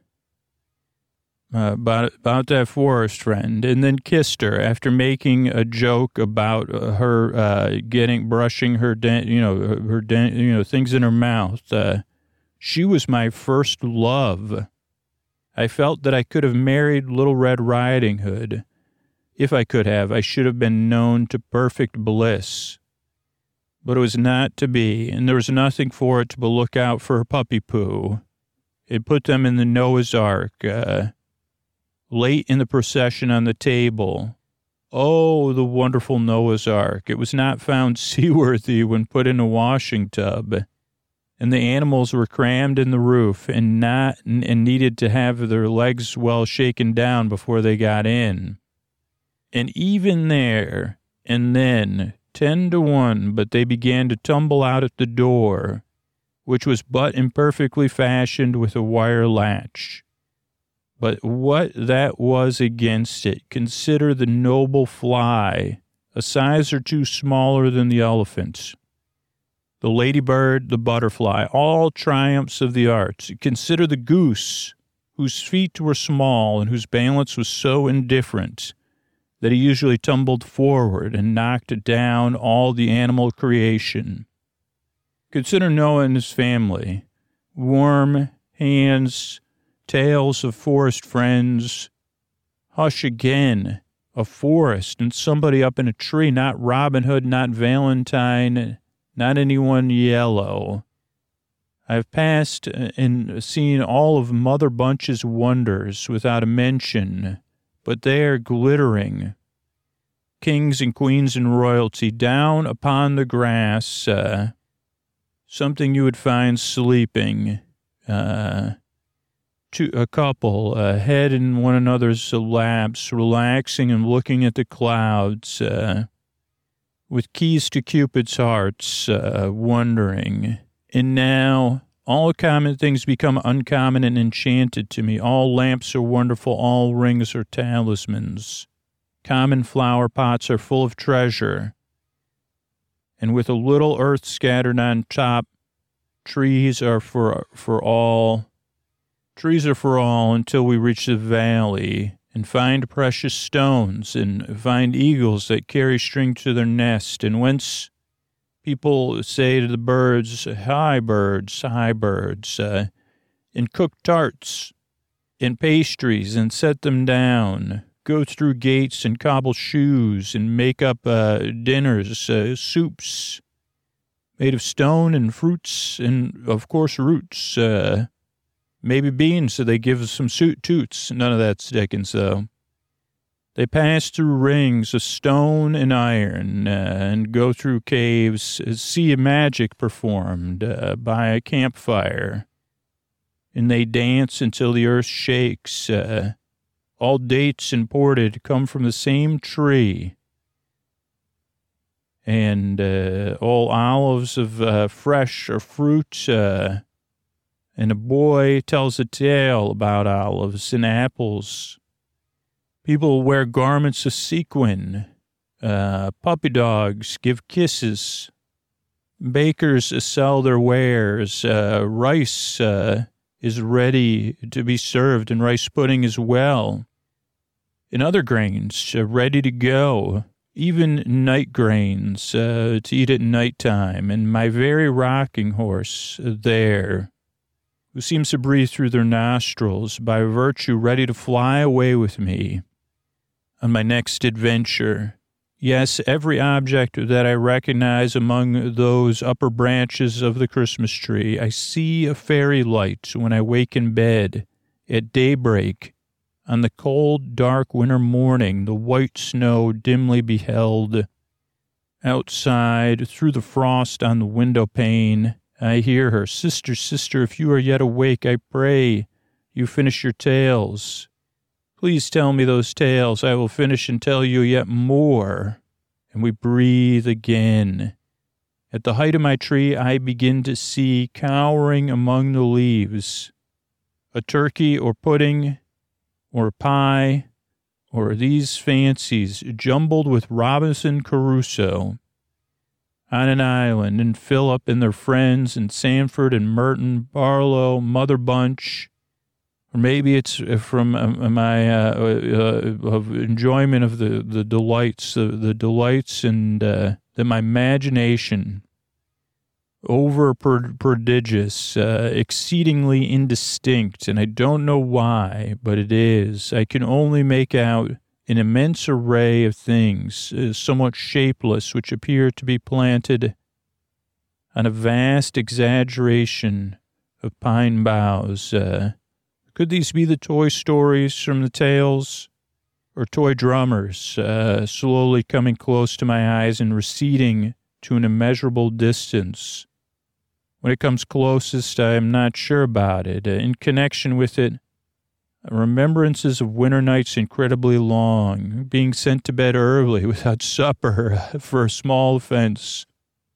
Speaker 2: Uh, about about that forest friend, and then kissed her after making a joke about uh, her uh, getting brushing her dent, you know, her dent, you know, things in her mouth. Uh, she was my first love. I felt that I could have married Little Red Riding Hood. If I could have, I should have been known to perfect bliss. But it was not to be, and there was nothing for it but look out for her puppy poo. It put them in the Noah's Ark. Uh, Late in the procession on the table. Oh, the wonderful Noah's Ark. It was not found seaworthy when put in a washing tub. And the animals were crammed in the roof and not and needed to have their legs well shaken down before they got in. And even there, and then, ten to one, but they began to tumble out at the door. which was but imperfectly fashioned with a wire latch. But what that was against it, consider the noble fly, a size or two smaller than the elephant. The ladybird, the butterfly, all triumphs of the arts. Consider the goose, whose feet were small and whose balance was so indifferent that he usually tumbled forward and knocked down all the animal creation. Consider Noah and his family, warm hands, tales of forest friends. Hush again, a forest and somebody up in a tree, not Robin Hood, not Valentine, not anyone yellow. I've passed and seen all of Mother Bunch's wonders without a mention, but they are glittering. Kings and queens and royalty down upon the grass, uh, something you would find sleeping, uh, to a couple, uh, head in one another's laps, relaxing and looking at the clouds, uh, with keys to Cupid's hearts, uh, wondering. And now all common things become uncommon and enchanted to me. All lamps are wonderful. All rings are talismans. Common flower pots are full of treasure. And with a little earth scattered on top, trees are for for all. Trees are for all until we reach the valley and find precious stones and find eagles that carry string to their nest, and whence people say to the birds, hi, birds, hi, birds, uh, and cook tarts and pastries and set them down. Go through gates and cobble shoes and make up uh, dinners, uh, soups made of stone and fruits and, of course, roots. Uh, maybe beans so they give some suit toots. None of that's Dickens, though. They pass through rings of stone and iron uh, and go through caves, uh, see a magic performed uh, by a campfire. And they dance until the earth shakes. Uh, All dates imported come from the same tree. And uh, all olives of uh, fresh or fruit. Uh, and a boy tells a tale about olives and apples. People wear garments of sequin. Uh, puppy dogs give kisses. Bakers sell their wares. Uh, rice uh, is ready to be served, and rice pudding as well. And other grains are ready to go, even night grains uh, to eat at nighttime. And my very rocking horse there, who seems to breathe through their nostrils, by virtue ready to fly away with me on my next adventure. Yes, every object that I recognize among those upper branches of the Christmas tree, I see a fairy light when I wake in bed at daybreak. On the cold, dark winter morning, the white snow dimly beheld. Outside, through the frost on the window pane, I hear her, sister, sister, if you are yet awake, I pray you finish your tales. Please tell me those tales. I will finish and tell you yet more. And we breathe again. At the height of my tree, I begin to see, cowering among the leaves, a turkey or pudding or a pie or these fancies jumbled with Robinson Crusoe on an island, and Philip and their friends, and Sanford and Merton, Barlow, Mother Bunch. Or maybe it's from my uh, uh, of enjoyment of the, the delights, uh, the delights and uh, that my imagination, over prodigious, uh, exceedingly indistinct, and I don't know why, but it is. I can only make out an immense array of things, uh, somewhat shapeless, which appear to be planted on a vast exaggeration of pine boughs. Uh, Could these be the toy stories from the tales, or toy drummers, uh, slowly coming close to my eyes and receding to an immeasurable distance? When it comes closest, I am not sure about it. Uh, in connection with it, remembrances of winter nights incredibly long, being sent to bed early without supper for a small offense,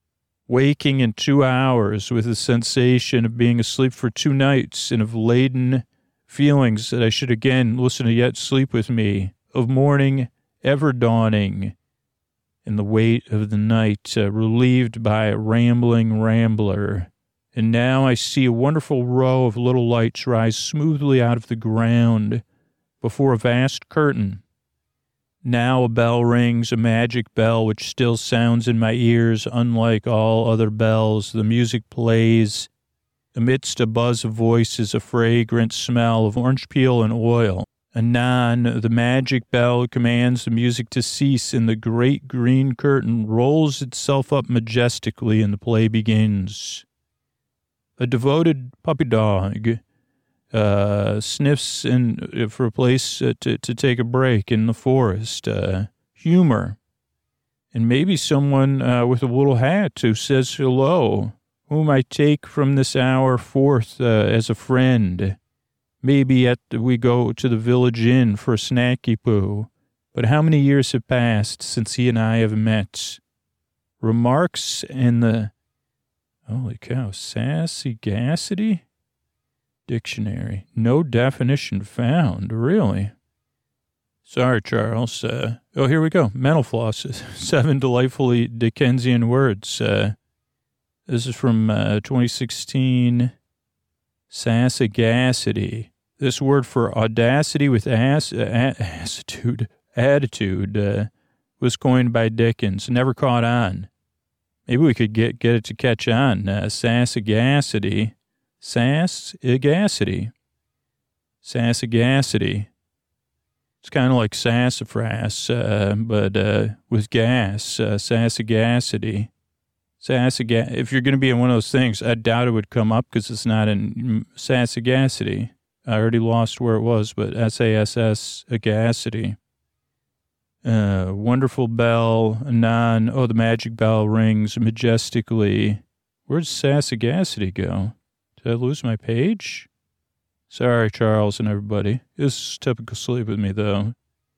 Speaker 2: waking in two hours with the sensation of being asleep for two nights and of laden feelings that I should again listen to Yet Sleep With Me, of morning ever dawning, and the weight of the night uh, relieved by a rambling rambler. And now I see a wonderful row of little lights rise smoothly out of the ground before a vast curtain. Now a bell rings, a magic bell which still sounds in my ears unlike all other bells. The music plays. Amidst a buzz of voices, a fragrant smell of orange peel and oil. Anon, the magic bell commands the music to cease, and the great green curtain rolls itself up majestically, and the play begins. A devoted puppy dog uh, sniffs in for a place uh, to, to take a break in the forest. Uh, humor. And maybe someone uh, with a little hat who says hello, whom I take from this hour forth uh, as a friend. Maybe yet we go to the village inn for a snacky poo. But how many years have passed since he and I have met? Remarks in the... Holy cow, sassy-gassity? Dictionary. No definition found, really. Sorry, Charles. Uh, oh, here we go. Mental flosses. Seven delightfully Dickensian words. Uh, this is from uh, twenty sixteen. Sassagacity. This word for audacity with ass, uh, attitude, attitude uh, was coined by Dickens. Never caught on. Maybe we could get, get it to catch on. Uh, sassagacity. Sassagacity. Sassagacity. It's kind of like sassafras, uh, but uh, with gas. Uh, sassagacity. Sassagacity. If you're going to be in one of those things, I doubt it would come up because it's not in sassagacity. I already lost where it was, but S A S S agacity. Uh, wonderful bell, anon. Oh, the magic bell rings majestically. Where'd sassagacity go? Did I lose my page? Sorry, Charles and everybody. This is typical Sleep With Me, though.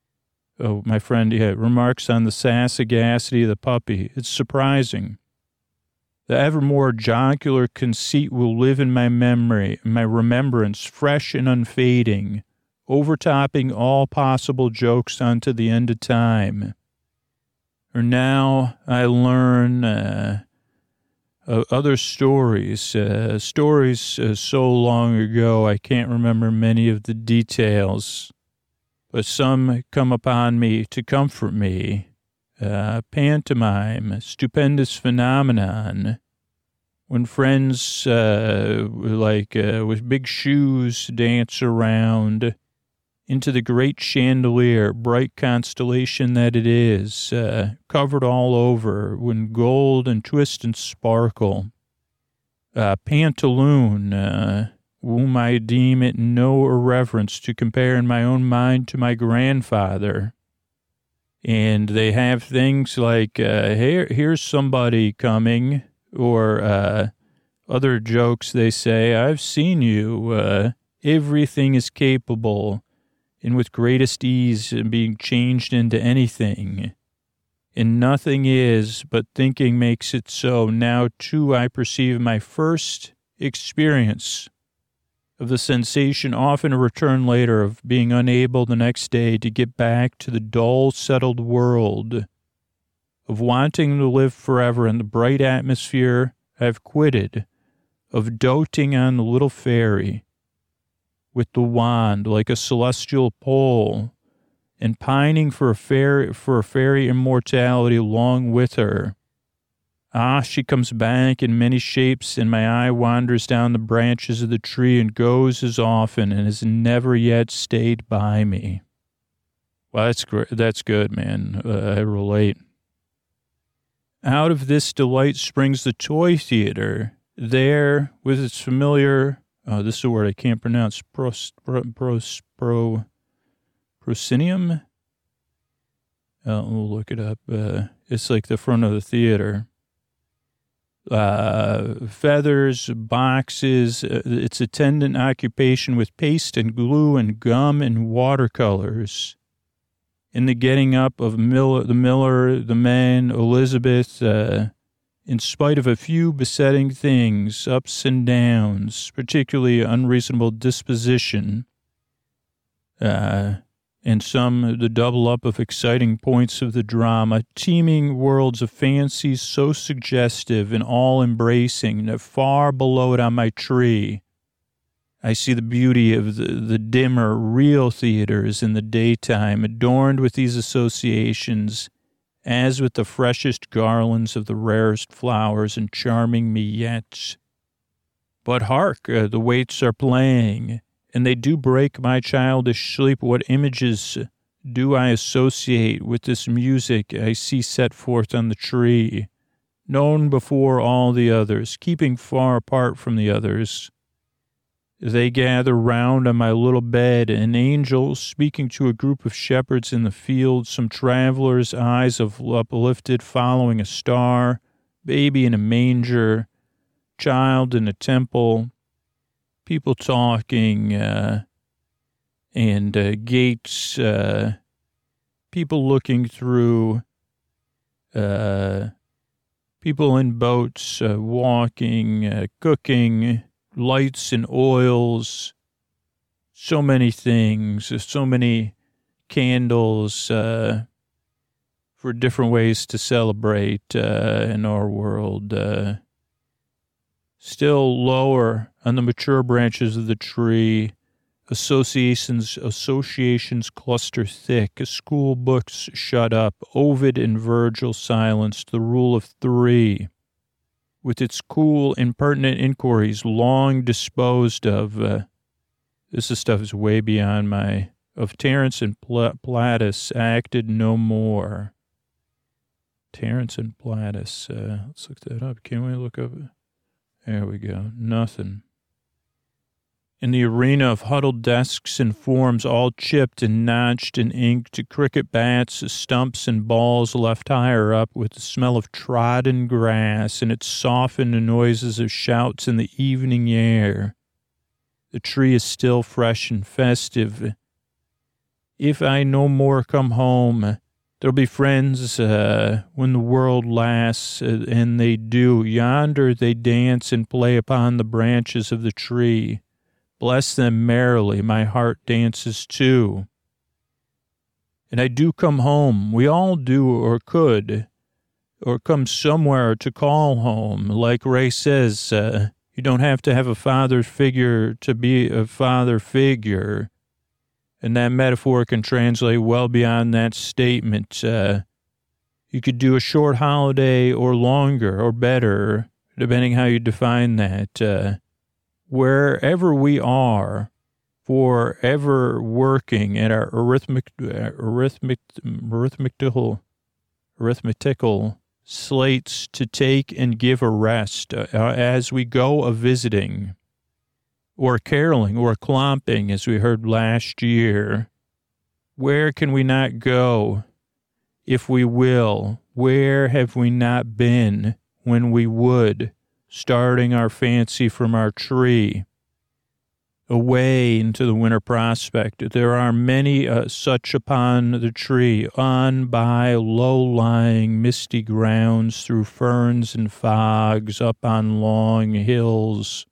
Speaker 2: Oh, my friend, yeah, remarks on the sassagacity of the puppy. It's surprising. The evermore jocular conceit will live in my memory, my remembrance, fresh and unfading, overtopping all possible jokes unto the end of time. Or now I learn uh, uh, other stories, uh, stories uh, so long ago I can't remember many of the details, but some come upon me to comfort me. Uh, pantomime, stupendous phenomenon. When friends, uh, like, uh, with big shoes dance around into the great chandelier, bright constellation that it is, uh, covered all over, when gold and twist and sparkle. Uh, pantaloon, uh, whom I deem it no irreverence to compare in my own mind to my grandfather. And they have things like, uh, here, here's somebody coming, or uh, other jokes they say, I've seen you, uh, everything is capable, and with greatest ease being changed into anything. And nothing is, but thinking makes it so. Now, too, I perceive my first experience of the sensation, often a return later, of being unable the next day to get back to the dull, settled world, of wanting to live forever in the bright atmosphere I've quitted, of doting on the little fairy with the wand like a celestial pole, and pining for a fairy, for a fairy immortality along with her. Ah, she comes back in many shapes, and my eye wanders down the branches of the tree and goes as often and has never yet stayed by me. Well, that's great. That's good, man. Uh, I relate. Out of this delight springs the toy theater. There, with its familiar, oh, this is a word I can't pronounce, pros, pro, pros, pro, proscenium? Uh, we'll look it up. Uh, it's like the front of the theater. Uh, feathers, boxes, uh, its attendant occupation with paste and glue and gum and watercolors. In the getting up of Miller, the Miller, the man, Elizabeth, uh, in spite of a few besetting things, ups and downs, particularly unreasonable disposition, uh, and some the double up of exciting points of the drama, teeming worlds of fancies so suggestive and all-embracing that far below it on my tree, I see the beauty of the, the dimmer, real theaters in the daytime, adorned with these associations, as with the freshest garlands of the rarest flowers and charming miettes. But hark, uh, the waits are playing, and they do break my childish sleep. What images do I associate with this music I see set forth on the tree, known before all the others, keeping far apart from the others? They gather round on my little bed, an angel speaking to a group of shepherds in the field, some travelers, eyes of uplifted, following a star, baby in a manger, child in a temple, people talking, uh, and uh, gates, uh, people looking through, uh, people in boats, uh, walking, uh, cooking, lights and oils, so many things, so many candles uh, for different ways to celebrate uh, in our world. Uh, still lower on the mature branches of the tree, associations, associations cluster thick, school books shut up, Ovid and Virgil silenced, the rule of three, with its cool, impertinent inquiries long disposed of. Uh, this is stuff is way beyond my, of Terence and Pl- Plautus acted no more. Terence and Plautus, uh, let's look that up. Can we look up? There we go. Nothing. In the arena of huddled desks and forms all chipped and notched and inked, cricket bats, stumps, and balls left higher up with the smell of trodden grass and its softened noises of shouts in the evening air. The tree is still fresh and festive. If I no more come home, there'll be friends uh, when the world lasts, uh, and they do. Yonder they dance and play upon the branches of the tree. Bless them merrily, my heart dances too. And I do come home, we all do or could, or come somewhere to call home. Like Ray says, uh, you don't have to have a father figure to be a father figure. And that metaphor can translate well beyond that statement. Uh, you could do a short holiday or longer or better, depending how you define that. Uh, Wherever we are, forever working at our arithmetic, arithmetic, arithmetical, arithmetical slates to take and give a rest uh, as we go a visiting, or caroling, or clomping, as we heard last year. Where can we not go if we will? Where have we not been when we would? Starting our fancy from our tree, away into the winter prospect. There are many uh, such upon the tree, on by low-lying misty grounds, through ferns and fogs, up on long hills,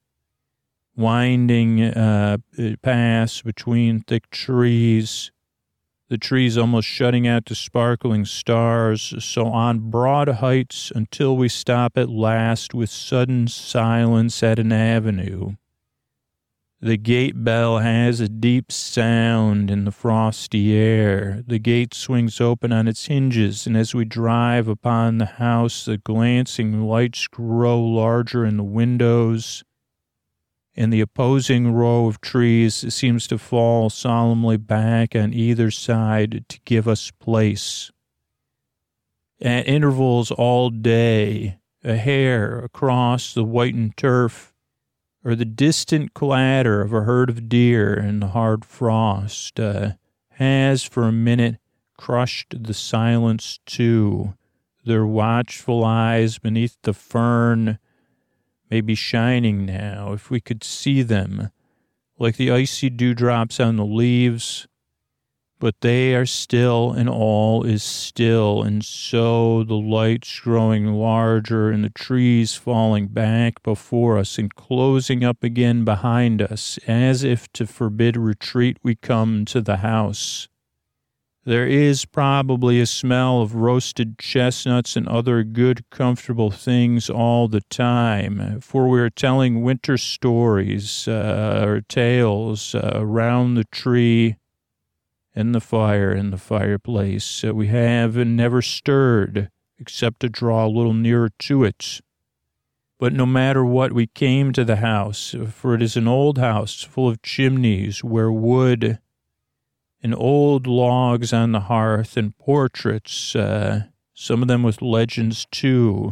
Speaker 2: winding uh, paths between thick trees, the trees almost shutting out the sparkling stars, so on broad heights until we stop at last with sudden silence at an avenue. The gate bell has a deep sound in the frosty air. The gate swings open on its hinges, and as we drive upon the house, the glancing lights grow larger in the windows, and the opposing row of trees seems to fall solemnly back on either side to give us place. At intervals all day, a hare across the whitened turf, or the distant clatter of a herd of deer in the hard frost, uh, has for a minute crushed the silence too. Their watchful eyes beneath the fern may be shining now, if we could see them, like the icy dewdrops on the leaves, but they are still, and all is still. And so the lights growing larger and the trees falling back before us and closing up again behind us, as if to forbid retreat, we come to the house. There is probably a smell of roasted chestnuts and other good, comfortable things all the time, for we are telling winter stories uh, or tales uh, around the tree and the fire in the fireplace. Uh, we have never stirred except to draw a little nearer to it. But no matter what, we came to the house, for it is an old house full of chimneys where wood and old logs on the hearth and portraits, uh, some of them with legends too,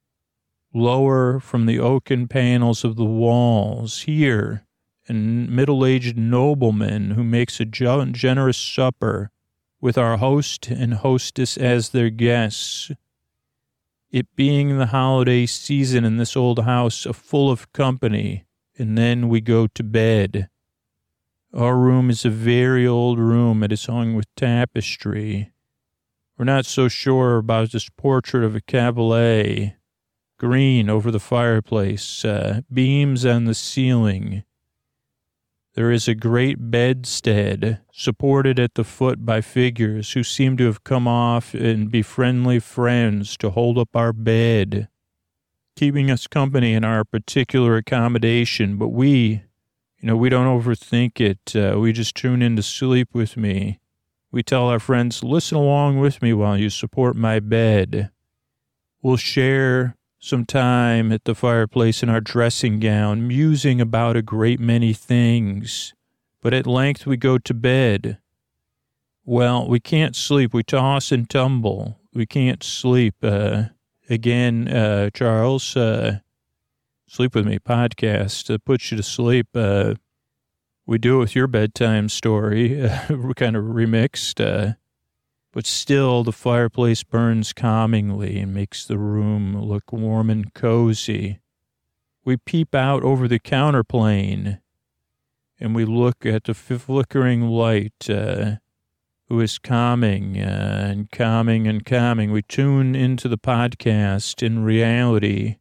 Speaker 2: lower from the oaken panels of the walls. Here, a middle-aged nobleman who makes a generous supper with our host and hostess as their guests. It being the holiday season in this old house, full of company, and then we go to bed. Our room is a very old room. It is hung with tapestry. We're not so sure about this portrait of a cavalier. Green over the fireplace, uh, beams on the ceiling. There is a great bedstead, supported at the foot by figures who seem to have come off and be friendly friends to hold up our bed, keeping us company in our particular accommodation. But we... You know, we don't overthink it. Uh, we just tune in to sleep with me. We tell our friends, listen along with me while you support my bed. We'll share some time at the fireplace in our dressing gown, musing about a great many things. But at length we go to bed. Well, we can't sleep. We toss and tumble. We can't sleep. Uh, again, uh, Charles, uh, Sleep With Me podcast uh, puts you to sleep. Uh, we do it with your bedtime story, uh, kind of remixed, uh, but still the fireplace burns calmingly and makes the room look warm and cozy. We peep out over the counterplane and we look at the flickering light, uh, who is calming uh, and calming and calming. We tune into the podcast. In reality,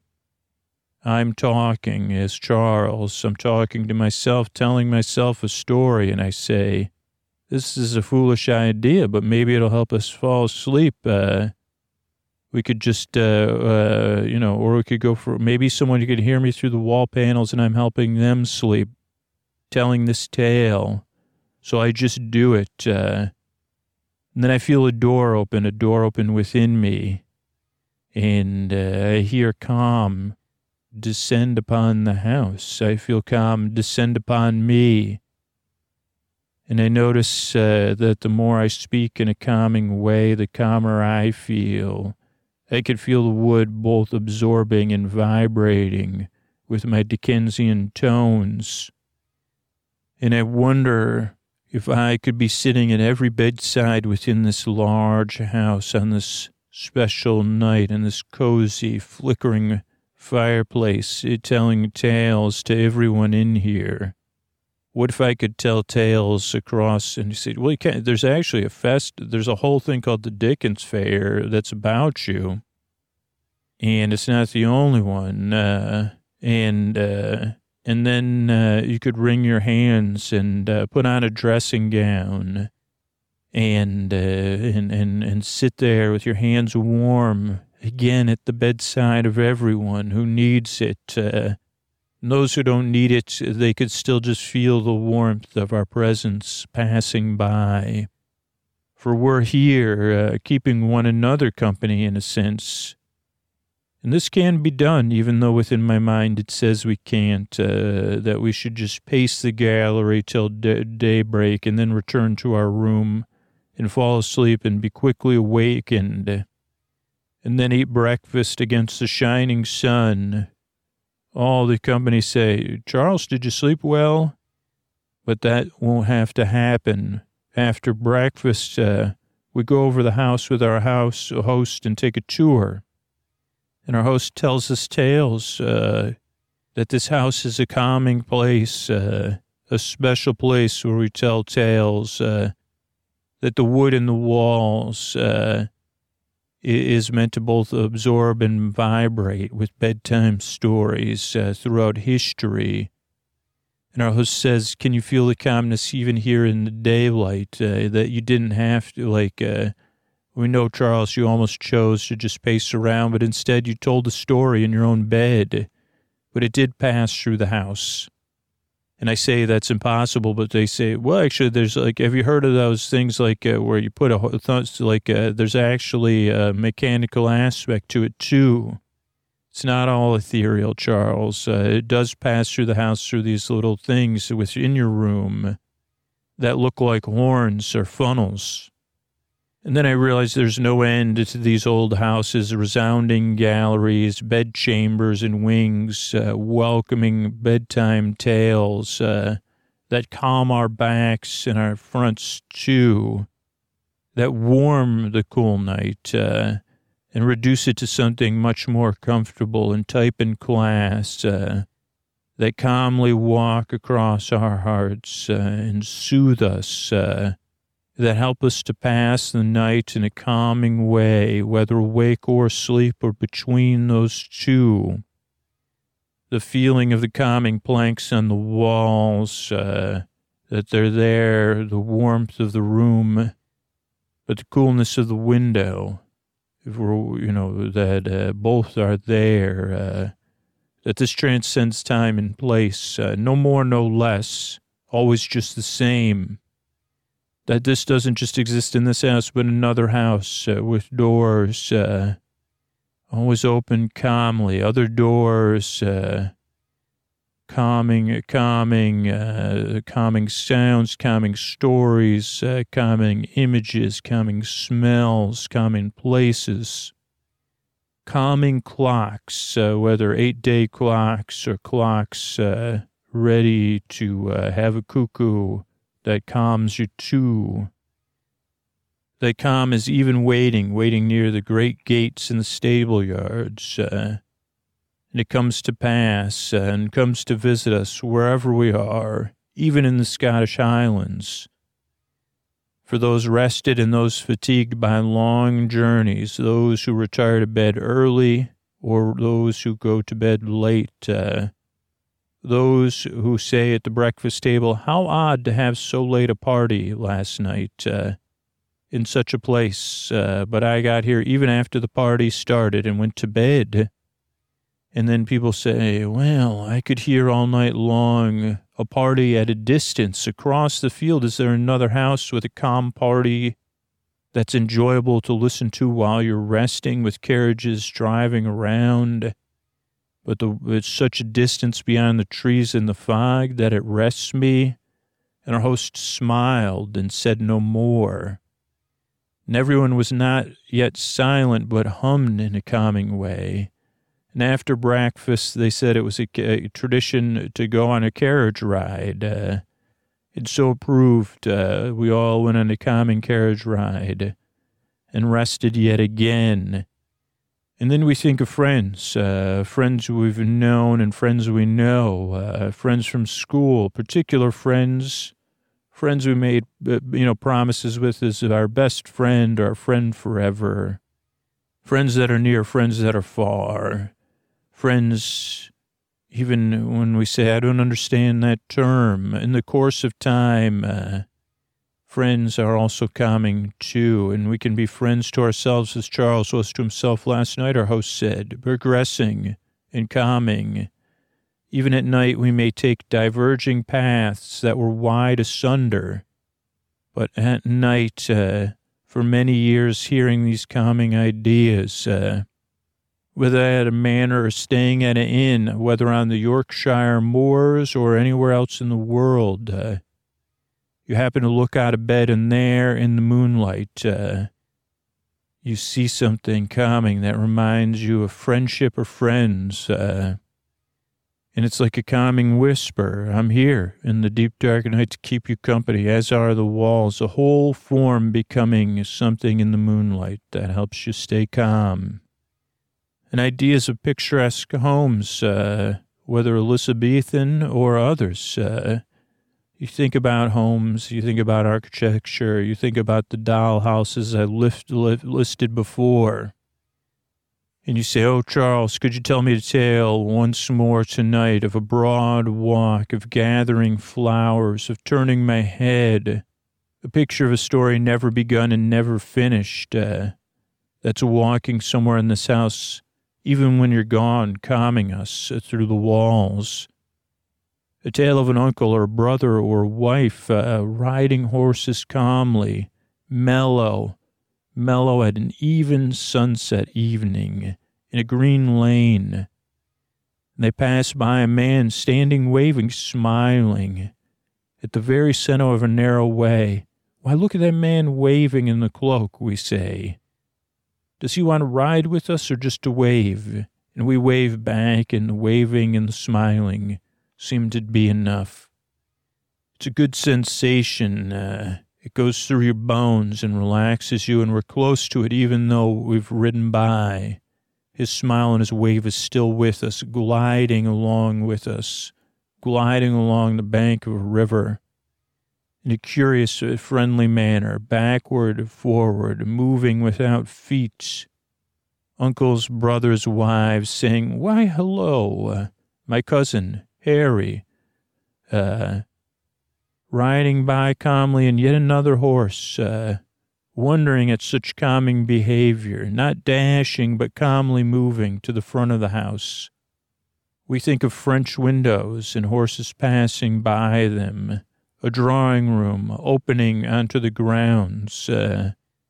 Speaker 2: I'm talking as Charles. I'm talking to myself, telling myself a story, and I say, this is a foolish idea, but maybe it'll help us fall asleep. Uh, we could just, uh, uh, you know, or we could go for, maybe someone could hear me through the wall panels and I'm helping them sleep, telling this tale. So I just do it. Uh, and then I feel a door open, a door open within me, and uh, I hear calm descend upon the house. I feel calm descend upon me. And I notice uh, that the more I speak in a calming way, the calmer I feel. I could feel the wood both absorbing and vibrating with my Dickensian tones. And I wonder if I could be sitting at every bedside within this large house on this special night in this cozy, flickering fireplace, telling tales to everyone in here. What if I could tell tales across, and you say, well, you can't, there's actually a fest, there's a whole thing called the Dickens Fair that's about you. And it's not the only one. Uh, and, uh, and then, uh, you could wring your hands and, uh, put on a dressing gown and, uh, and, and, and sit there with your hands warm again at the bedside of everyone who needs it. Uh, those who don't need it, they could still just feel the warmth of our presence passing by. For we're here, uh, keeping one another company in a sense. And this can be done, even though within my mind it says we can't, uh, that we should just pace the gallery till d- daybreak and then return to our room and fall asleep and be quickly awakened. And then eat breakfast against the shining sun. All the company say, Charles, did you sleep well? But that won't have to happen. After breakfast, uh, we go over the house with our house host and take a tour. And our host tells us tales, uh, that this house is a calming place, uh, a special place where we tell tales, uh, that the wood in the walls uh, is meant to both absorb and vibrate with bedtime stories uh, throughout history. And our host says, can you feel the calmness even here in the daylight, uh, that you didn't have to, like, uh, we know, Charles, you almost chose to just pace around, but instead you told the story in your own bed. But it did pass through the house. And I say that's impossible, but they say, well, actually, there's like, have you heard of those things like uh, where you put a, like, uh, there's actually a mechanical aspect to it, too. It's not all ethereal, Charles. Uh, it does pass through the house through these little things within your room that look like horns or funnels. And then I realized there's no end to these old houses, resounding galleries, bed chambers and wings, uh, welcoming bedtime tales uh, that calm our backs and our fronts too, that warm the cool night uh, and reduce it to something much more comfortable and type in class, uh, that calmly walk across our hearts uh, and soothe us, uh, that help us to pass the night in a calming way, whether awake or asleep or between those two. The feeling of the calming planks on the walls, uh, that they're there, the warmth of the room, but the coolness of the window, if we're, you know, that uh, both are there, uh, that this transcends time and place, uh, no more, no less, always just the same. That this doesn't just exist in this house, but another house uh, with doors uh, always open calmly, other doors, uh, calming, calming, uh, calming sounds, calming stories, uh, calming images, calming smells, calming places, calming clocks, uh, whether eight-day clocks or clocks uh, ready to uh, have a cuckoo, that calms you too. That calm is even waiting, waiting near the great gates in the stable yards. Uh, and it comes to pass uh, and comes to visit us wherever we are, even in the Scottish Highlands. For those rested and those fatigued by long journeys, those who retire to bed early or those who go to bed late, uh, those who say at the breakfast table, how odd to have so late a party last night uh, in such a place. Uh, but I got here even after the party started and went to bed. And then people say, well, I could hear all night long a party at a distance across the field. Is there another house with a calm party that's enjoyable to listen to while you're resting with carriages driving around? But the, it's such a distance beyond the trees and the fog that it rests me. And our host smiled and said no more. And everyone was not yet silent, but hummed in a calming way. And after breakfast, they said it was a, a tradition to go on a carriage ride. Uh, and so approved, uh, we all went on a calming carriage ride and rested yet again. And then we think of friends, uh, friends we've known and friends we know, uh, friends from school, particular friends, friends we made, uh, you know, promises with as our best friend, our friend forever, friends that are near, friends that are far, friends, even when we say, I don't understand that term, in the course of time, uh, friends are also calming too, and we can be friends to ourselves as Charles was to himself last night, our host said, progressing and calming. Even at night, we may take diverging paths that were wide asunder, but at night, uh, for many years, hearing these calming ideas, uh, whether at a manor or staying at an inn, whether on the Yorkshire moors or anywhere else in the world, uh, you happen to look out of bed and there in the moonlight, uh, you see something calming that reminds you of friendship or friends. Uh, and it's like a calming whisper. I'm here in the deep dark night to keep you company, as are the walls, a whole form becoming something in the moonlight that helps you stay calm. And ideas of picturesque homes, uh, whether Elizabethan or others, uh, You think about homes, you think about architecture, you think about the doll houses I lift, li- listed before. And you say, oh, Charles, could you tell me a tale once more tonight of a broad walk, of gathering flowers, of turning my head, a picture of a story never begun and never finished, uh, that's walking somewhere in this house, even when you're gone, calming us uh, through the walls. A tale of an uncle or brother or wife uh, riding horses calmly, mellow, mellow at an even sunset evening in a green lane. And they pass by a man standing, waving, smiling at the very center of a narrow way. Why, look at that man waving in the cloak, we say. Does he want to ride with us or just to wave? And we wave back, and the waving and the smiling seem to be enough. It's a good sensation. Uh, it goes through your bones and relaxes you, and we're close to it even though we've ridden by. His smile and his wave is still with us, gliding along with us, gliding along the bank of a river in a curious, friendly manner, backward, forward, moving without feet. Uncles, brothers, wives saying, why, hello, uh, my cousin, Harry, uh, riding by calmly in yet another horse, uh, wondering at such calming behavior, not dashing but calmly moving to the front of the house. We think of French windows and horses passing by them, a drawing room opening onto the grounds. Uh,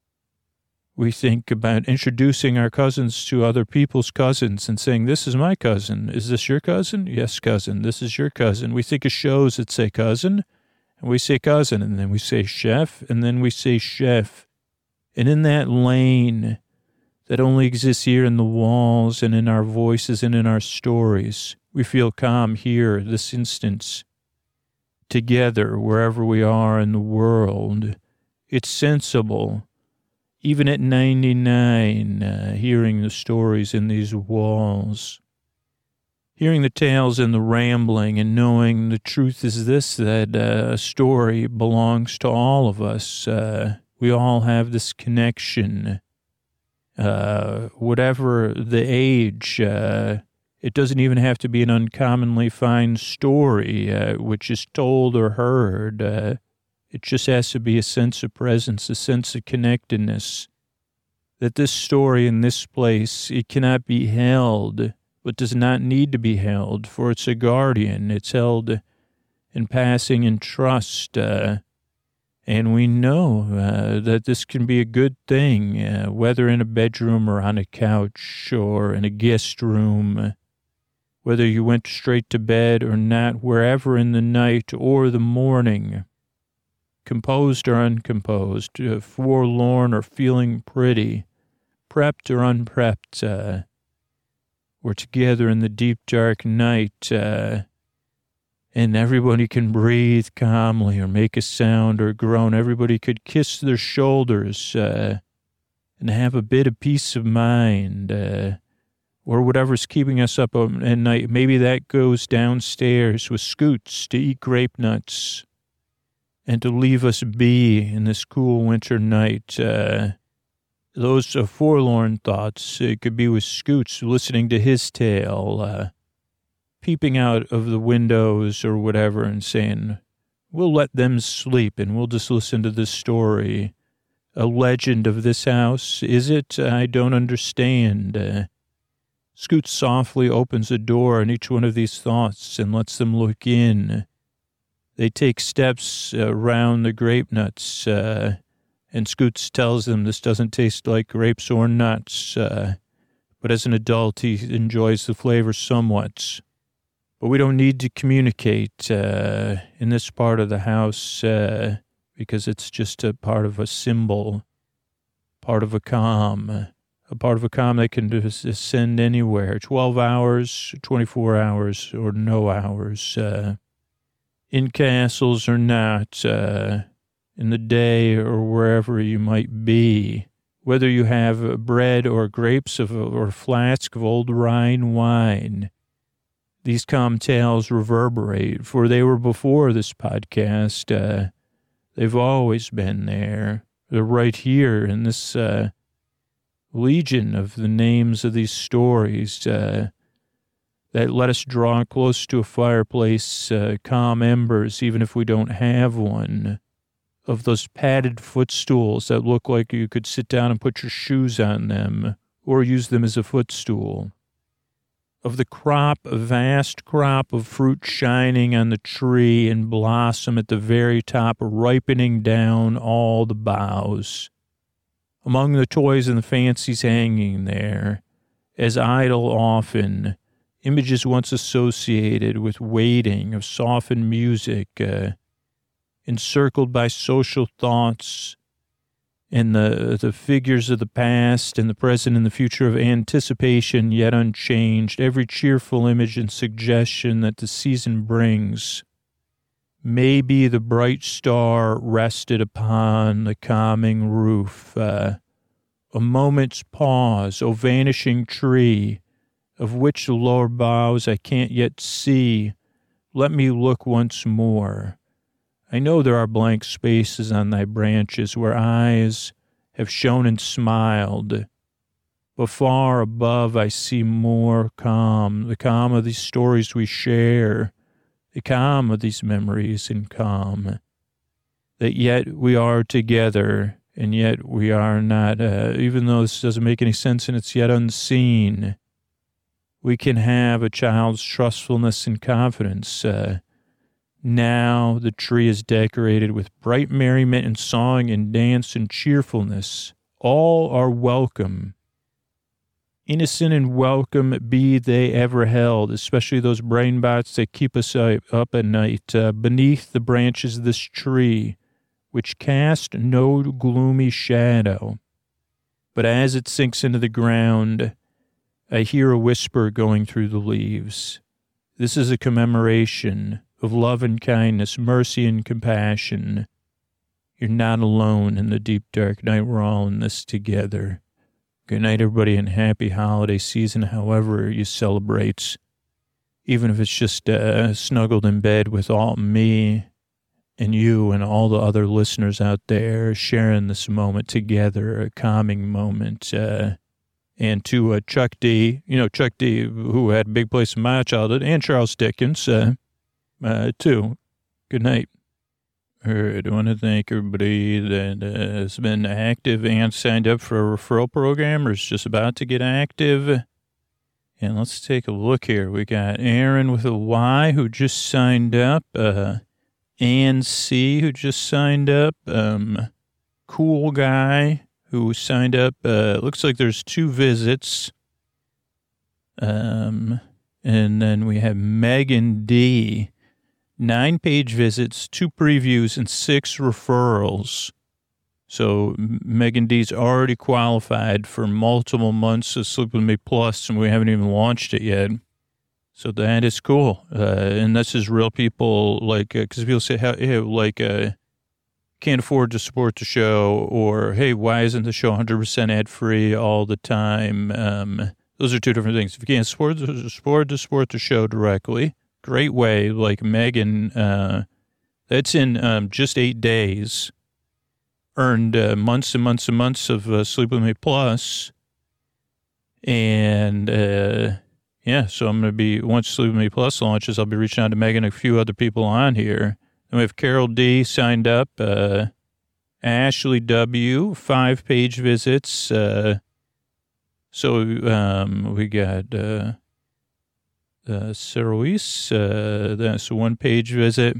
Speaker 2: we think about introducing our cousins to other people's cousins and saying, this is my cousin. Is this your cousin? Yes, cousin. This is your cousin. We think of shows that say cousin, and we say cousin, and then we say chef, and then we say chef. And in that lane that only exists here in the walls and in our voices and in our stories, we feel calm here, this instance, together, wherever we are in the world. It's sensible. Even at ninety-nine, uh, hearing the stories in these walls, hearing the tales and the rambling and knowing the truth is this, that uh, a story belongs to all of us. Uh, we all have this connection. Uh, whatever the age, uh, it doesn't even have to be an uncommonly fine story, uh, which is told or heard. Uh, It just has to be a sense of presence, a sense of connectedness, that this story in this place, it cannot be held, but does not need to be held, for it's a guardian. It's held in passing in trust, uh, and we know uh, that this can be a good thing, uh, whether in a bedroom or on a couch or in a guest room, whether you went straight to bed or not, wherever in the night or the morning. Composed or uncomposed, uh, forlorn or feeling pretty, prepped or unprepped, uh, we're together in the deep, dark night, uh, and everybody can breathe calmly or make a sound or groan. Everybody could kiss their shoulders uh, and have a bit of peace of mind, uh, or whatever's keeping us up at night. Maybe that goes downstairs with Scoots to eat grape nuts and to leave us be in this cool winter night. Uh, those are forlorn thoughts. It could be with Scoots listening to his tale, uh, peeping out of the windows or whatever and saying, we'll let them sleep and we'll just listen to this story. A legend of this house, is it? I don't understand. Uh, Scoots softly opens a door on each one of these thoughts and lets them look in. They take steps around the grape nuts, uh, and Scoots tells them this doesn't taste like grapes or nuts, uh, but as an adult, he enjoys the flavor somewhat. But we don't need to communicate uh, in this part of the house uh, because it's just a part of a symbol, part of a calm, a part of a calm that can ascend anywhere, twelve hours, twenty-four hours, or no hours. Uh, In castles or not, uh, in the day or wherever you might be, whether you have bread or grapes of, or a flask of old Rhine wine, these calm tales reverberate, for they were before this podcast. Uh, they've always been there. They're right here in this uh, legion of the names of these stories uh, that let us draw close to a fireplace, uh, calm embers, even if we don't have one, of those padded footstools that look like you could sit down and put your shoes on them or use them as a footstool. Of the crop, a vast crop of fruit shining on the tree and blossom at the very top, ripening down all the boughs. Among the toys and the fancies hanging there, as idle often, images once associated with waiting of softened music, uh, encircled by social thoughts, and the the figures of the past and the present and the future of anticipation yet unchanged, every cheerful image and suggestion that the season brings. Maybe the bright star rested upon the calming roof. Uh, a moment's pause, O vanishing tree, of which the lower boughs I can't yet see. Let me look once more. I know there are blank spaces on thy branches where eyes have shone and smiled, but far above I see more calm, the calm of these stories we share, the calm of these memories and calm, that yet we are together, and yet we are not, uh, even though this doesn't make any sense and it's yet unseen, we can have a child's trustfulness and confidence. Uh, Now the tree is decorated with bright merriment and song and dance and cheerfulness. All are welcome. Innocent and welcome be they ever held, especially those brain bots that keep us up at night, uh, beneath the branches of this tree, which cast no gloomy shadow. But as it sinks into the ground, I hear a whisper going through the leaves. This is a commemoration of love and kindness, mercy and compassion. You're not alone in the deep, dark night. We're all in this together. Good night, everybody, and happy holiday season, however you celebrate. Even if it's just uh, snuggled in bed with all me and you and all the other listeners out there sharing this moment together, a calming moment. Uh, and to uh, Chuck D, you know, Chuck D, who had a big place in my childhood, and Charles Dickens, uh, Uh, too. Good night. I want to thank everybody that uh, has been active and signed up for a referral program or is just about to get active. And let's take a look here. We got Aaron with a Y who just signed up. Uh, Ann C who just signed up. Um, Cool Guy who signed up. Uh, looks like there's two visits. Um, and then we have Megan D. Nine page visits, two previews, and six referrals. So Megan D's already qualified for multiple months of Sleep With Me Plus, and we haven't even launched it yet. So that is cool. Uh, and this is real people, like, because uh, people say, hey, like, uh, can't afford to support the show, or, hey, why isn't the show one hundred percent ad-free all the time? Um, those are two different things. If you can't support, support to support the show directly, great way, like Megan, uh, that's in um, just eight days, earned uh, months and months and months of uh, Sleep With Me Plus. And, uh, yeah, so I'm going to be, once Sleep With Me Plus launches, I'll be reaching out to Megan and a few other people on here. And we have Carol D signed up, uh, Ashley W, five page visits. Uh, so um, we got... Uh, Uh, Ceroise, uh, that's a one-page visit.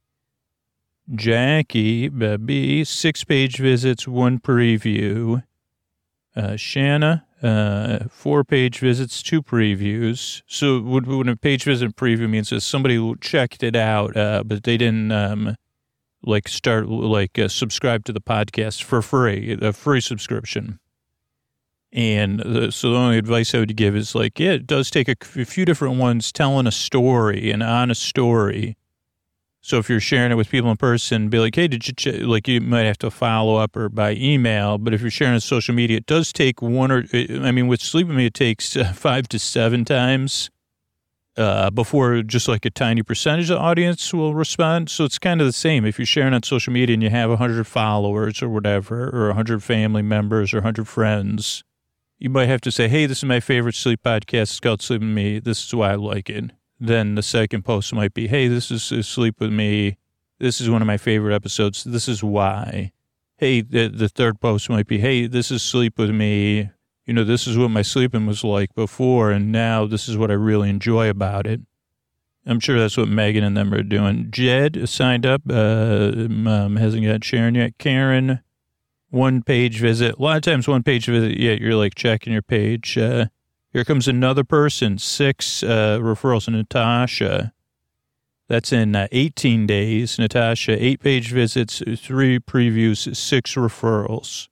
Speaker 2: Jackie, B, six-page visits, one preview. Uh, Shanna, uh, four-page visits, two previews. So when a page visit preview means that somebody checked it out, uh, but they didn't, um, like, start, like, uh, subscribe to the podcast for free, a free subscription. And the, so the only advice I would give is like, yeah, it does take a, a few different ones telling a story, an honest story. So if you're sharing it with people in person, be like, hey, did you, ch-? like you might have to follow up or by email. But if you're sharing on social media, it does take one or, I mean, with Sleep With Me, it takes uh, five to seven times uh, before just like a tiny percentage of the audience will respond. So it's kind of the same. If you're sharing on social media and you have one hundred followers or whatever, or one hundred family members or one hundred friends, you might have to say, hey, this is my favorite sleep podcast. It's called Sleep With Me. This is why I like it. Then the second post might be, hey, this is Sleep With Me. This is one of my favorite episodes. This is why. Hey, the, the third post might be, hey, this is Sleep With Me. You know, this is what my sleeping was like before, and now this is what I really enjoy about it. I'm sure that's what Megan and them are doing. Jed signed up, uh, um, hasn't got Sharon yet. Karen, one page visit. A lot of times one page visit, yeah, you're like checking your page. Uh, here comes another person, six uh, referrals. Natasha, that's in uh, eighteen days. Natasha, eight page visits, three previews, six referrals.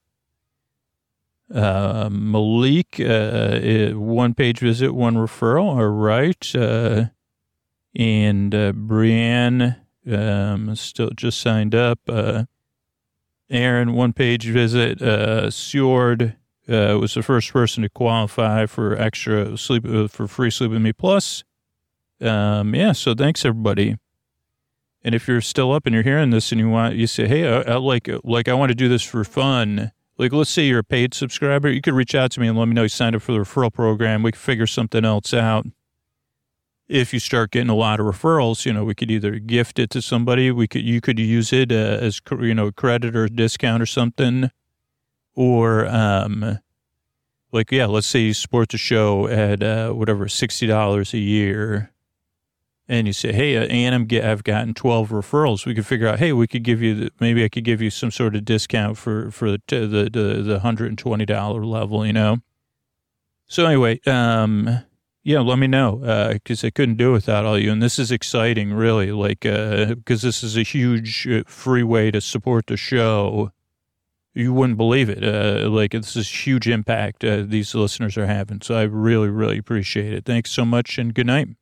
Speaker 2: Uh, Malik, uh, one page visit, one referral. All right. Uh, and, uh, Brianne, um, still just signed up. Uh, Aaron, one page visit. Uh, Sjord, uh, was the first person to qualify for extra sleep, uh, for free Sleep With Me Plus. Um, yeah. So thanks everybody. And if you're still up and you're hearing this and you want, you say, hey, I, I like, like, I want to do this for fun. Like, let's say you're a paid subscriber. You could reach out to me and let me know you signed up for the referral program. We could figure something else out. If you start getting a lot of referrals, you know, we could either gift it to somebody. We could, you could use it uh, as, you know, credit or discount or something. Or, um, like, yeah, let's say you support the show at, uh, whatever, sixty dollars a year. And you say, hey, uh, Ann, I'm get, I've gotten twelve referrals. We could figure out, hey, we could give you, the, maybe I could give you some sort of discount for, for the, the, the, the one hundred twenty dollars level, you know? So anyway, um, yeah, let me know, uh, because I couldn't do it without all you. And this is exciting, really, like, uh, because this is a huge uh, free way to support the show. You wouldn't believe it. Uh, like, this is huge impact uh, these listeners are having. So I really, really appreciate it. Thanks so much and good night.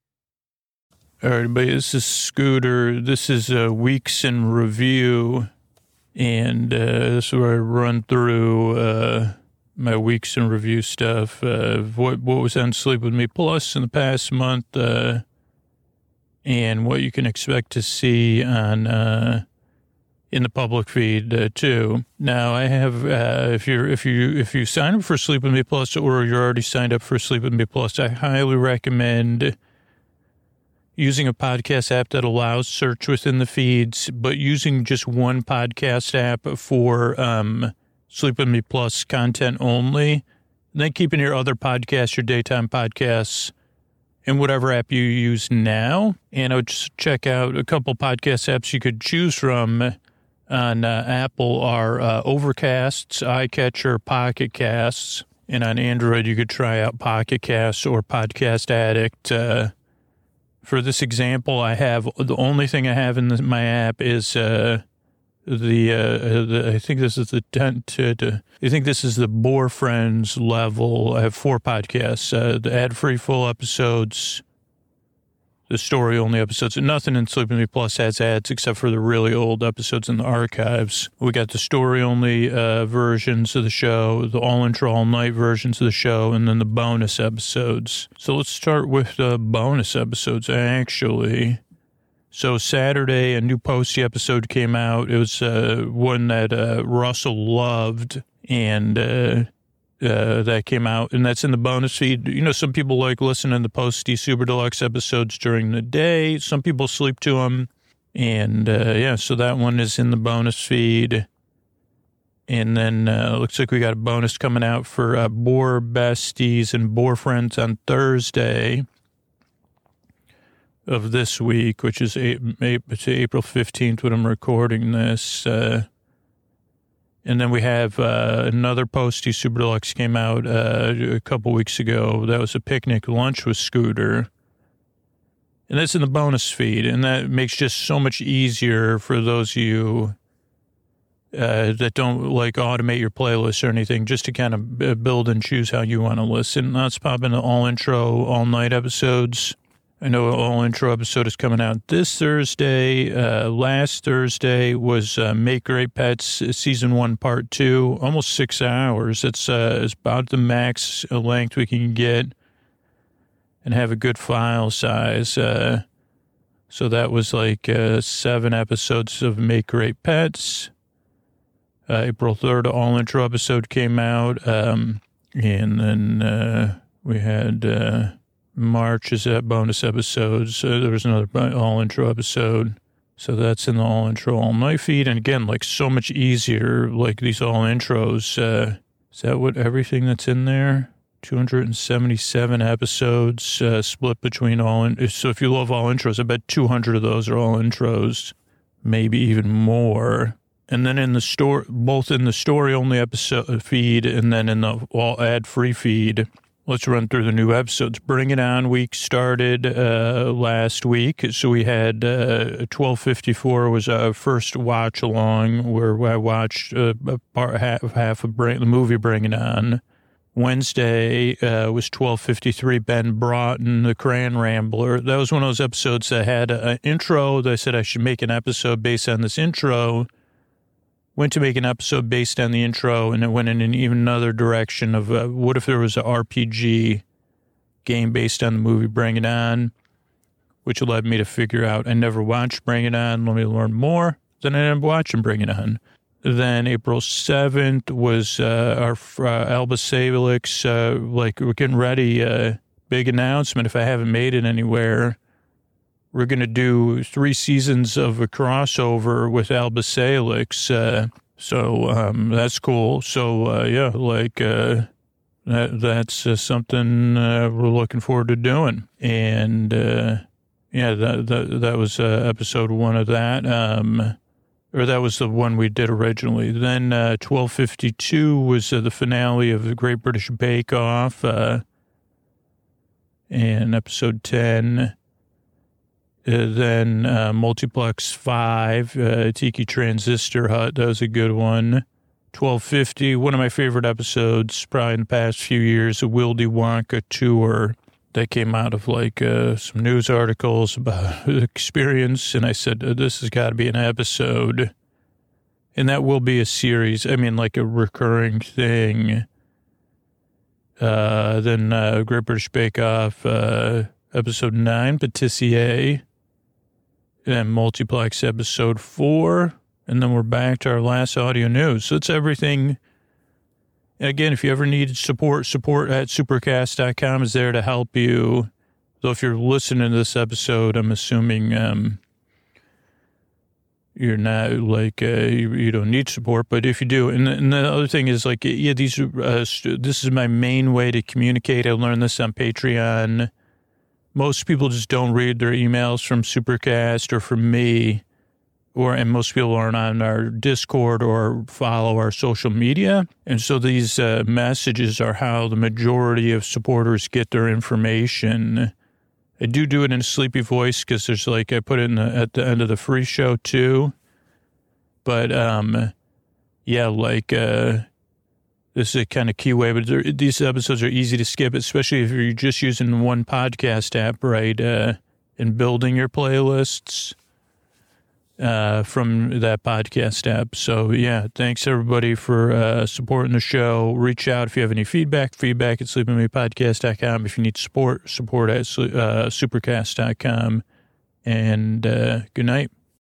Speaker 2: All right, everybody, this is Scooter. This is uh, Weeks in Review, and uh, this is where I run through uh, my Weeks in Review stuff, uh, what, what was on Sleep With Me Plus in the past month, uh, and what you can expect to see on uh, in the public feed, uh, too. Now, I have, uh, if, you're, if, you, if you sign up for Sleep With Me Plus or you're already signed up for Sleep With Me Plus, I highly recommend using a podcast app that allows search within the feeds, but using just one podcast app for um, Sleep With Me Plus content only. And then keeping your other podcasts, your daytime podcasts, in whatever app you use now. And I would just check out a couple podcast apps you could choose from on uh, Apple are uh, Overcasts, iCatcher, Pocket Casts. And on Android, you could try out Pocket Casts or Podcast Addict. Uh, For this example, I have, the only thing I have in the, my app is uh, the, uh, the, I think this is the, ten, to, to, I think this is the Bore Friends level. I have four podcasts, uh, the ad-free full episodes, the story-only episodes, and nothing in Sleep With Me Plus has ads except for the really old episodes in the archives. We got the story-only uh, versions of the show, the all-intro, all-night versions of the show, and then the bonus episodes. So let's start with the bonus episodes, actually. So Saturday, a new Posty episode came out. It was uh, one that uh, Russell loved, and uh, uh, that came out, and that's in the bonus feed. You know, some people like listening to the Posty Super Deluxe episodes during the day. Some people sleep to them. And, uh, yeah, so that one is in the bonus feed. And then uh, looks like we got a bonus coming out for uh, Bore Besties and Bore Friends on Thursday of this week, which is April fifteenth when I'm recording this. Uh, and then we have uh, another Posty Super Deluxe came out uh, a couple weeks ago. That was a picnic lunch with Scooter. And that's in the bonus feed. And that makes just so much easier for those of you uh, that don't like automate your playlist or anything, just to kind of build and choose how you want to listen. Let's pop into all intro, all night episodes. I know an all intro episode is coming out this Thursday. Uh, last Thursday was uh, Make Great Pets Season one Part two, almost six hours. It's, uh, it's about the max length we can get. and have a good file size. Uh, so that was like uh, seven episodes of Make Great Pets. Uh, April third, all intro episode came out. Um, and then uh, we had uh, March's bonus episodes. Uh, there was another all intro episode. So that's in the all intro all night feed. And again, like so much easier, like these all intros. Uh, is that what everything that's in there? two hundred seventy-seven episodes uh, split between all. In- so if you love all intros, I bet two hundred of those are all intros, maybe even more. And then in the store, both in the story only episode feed and then in the all ad free feed. Let's run through the new episodes. Bring It On week started uh, last week. So we had uh, twelve fifty-four was our first watch along where I watched uh, a part, half, half of Bring, the movie Bring It On. Wednesday uh, was twelve fifty-three, Ben Broughton, the Crayon Rambler. That was one of those episodes that had an intro. That I said I should make an episode based on this intro. Went to make an episode based on the intro, and it went in an even another direction of uh, what if there was an R P G game based on the movie Bring It On, which led me to figure out I never watched Bring It On. Let me learn more. Then I ended up watching Bring It On. Then April seventh was uh, our uh, Alba Salix, uh, like we're getting ready, uh, big announcement if I haven't made it anywhere. We're going to do three seasons of a crossover with Alba Salix, uh, so um, that's cool. So, uh, yeah, like uh, that, that's uh, something uh, we're looking forward to doing. And, uh, yeah, that, that, that was uh, episode one of that. Um Or that was the one we did originally. Then uh, twelve fifty-two was uh, the finale of the Great British Bake Off. Uh, and episode ten. Uh, then uh, Multiplex five, uh, Tiki Transistor Hut. That was a good one. twelve fifty, one of my favorite episodes probably in the past few years, a Wildy Wonka tour. That came out of like uh, some news articles about the experience. And I said, oh, this has got to be an episode. And that will be a series. I mean, like a recurring thing. Uh, then uh, Great British Bake Off, uh, episode nine, Patissier. And Multiplex episode four. And then we're back to our last audio news. So it's everything. And again, if you ever need support, support at supercast dot com is there to help you. So if you're listening to this episode, I'm assuming um, you're not like, uh, you, you don't need support. But if you do, and the, and the other thing is like, yeah, these uh, this is my main way to communicate. I learned this on Patreon. Most people just don't read their emails from Supercast or from me. Or, and most people aren't on our Discord or follow our social media. And so these uh, messages are how the majority of supporters get their information. I do do it in a sleepy voice because there's like, I put it in the, at the end of the free show too. But, um, yeah, like, uh, this is a kind of key way, but there, these episodes are easy to skip, especially if you're just using one podcast app, right? Uh, and building your playlists. Uh, from that podcast app. So, yeah, thanks, everybody, for uh, supporting the show. Reach out if you have any feedback, feedback at sleep with me podcast dot com. If you need support, support at uh, supercast dot com. And uh, good night.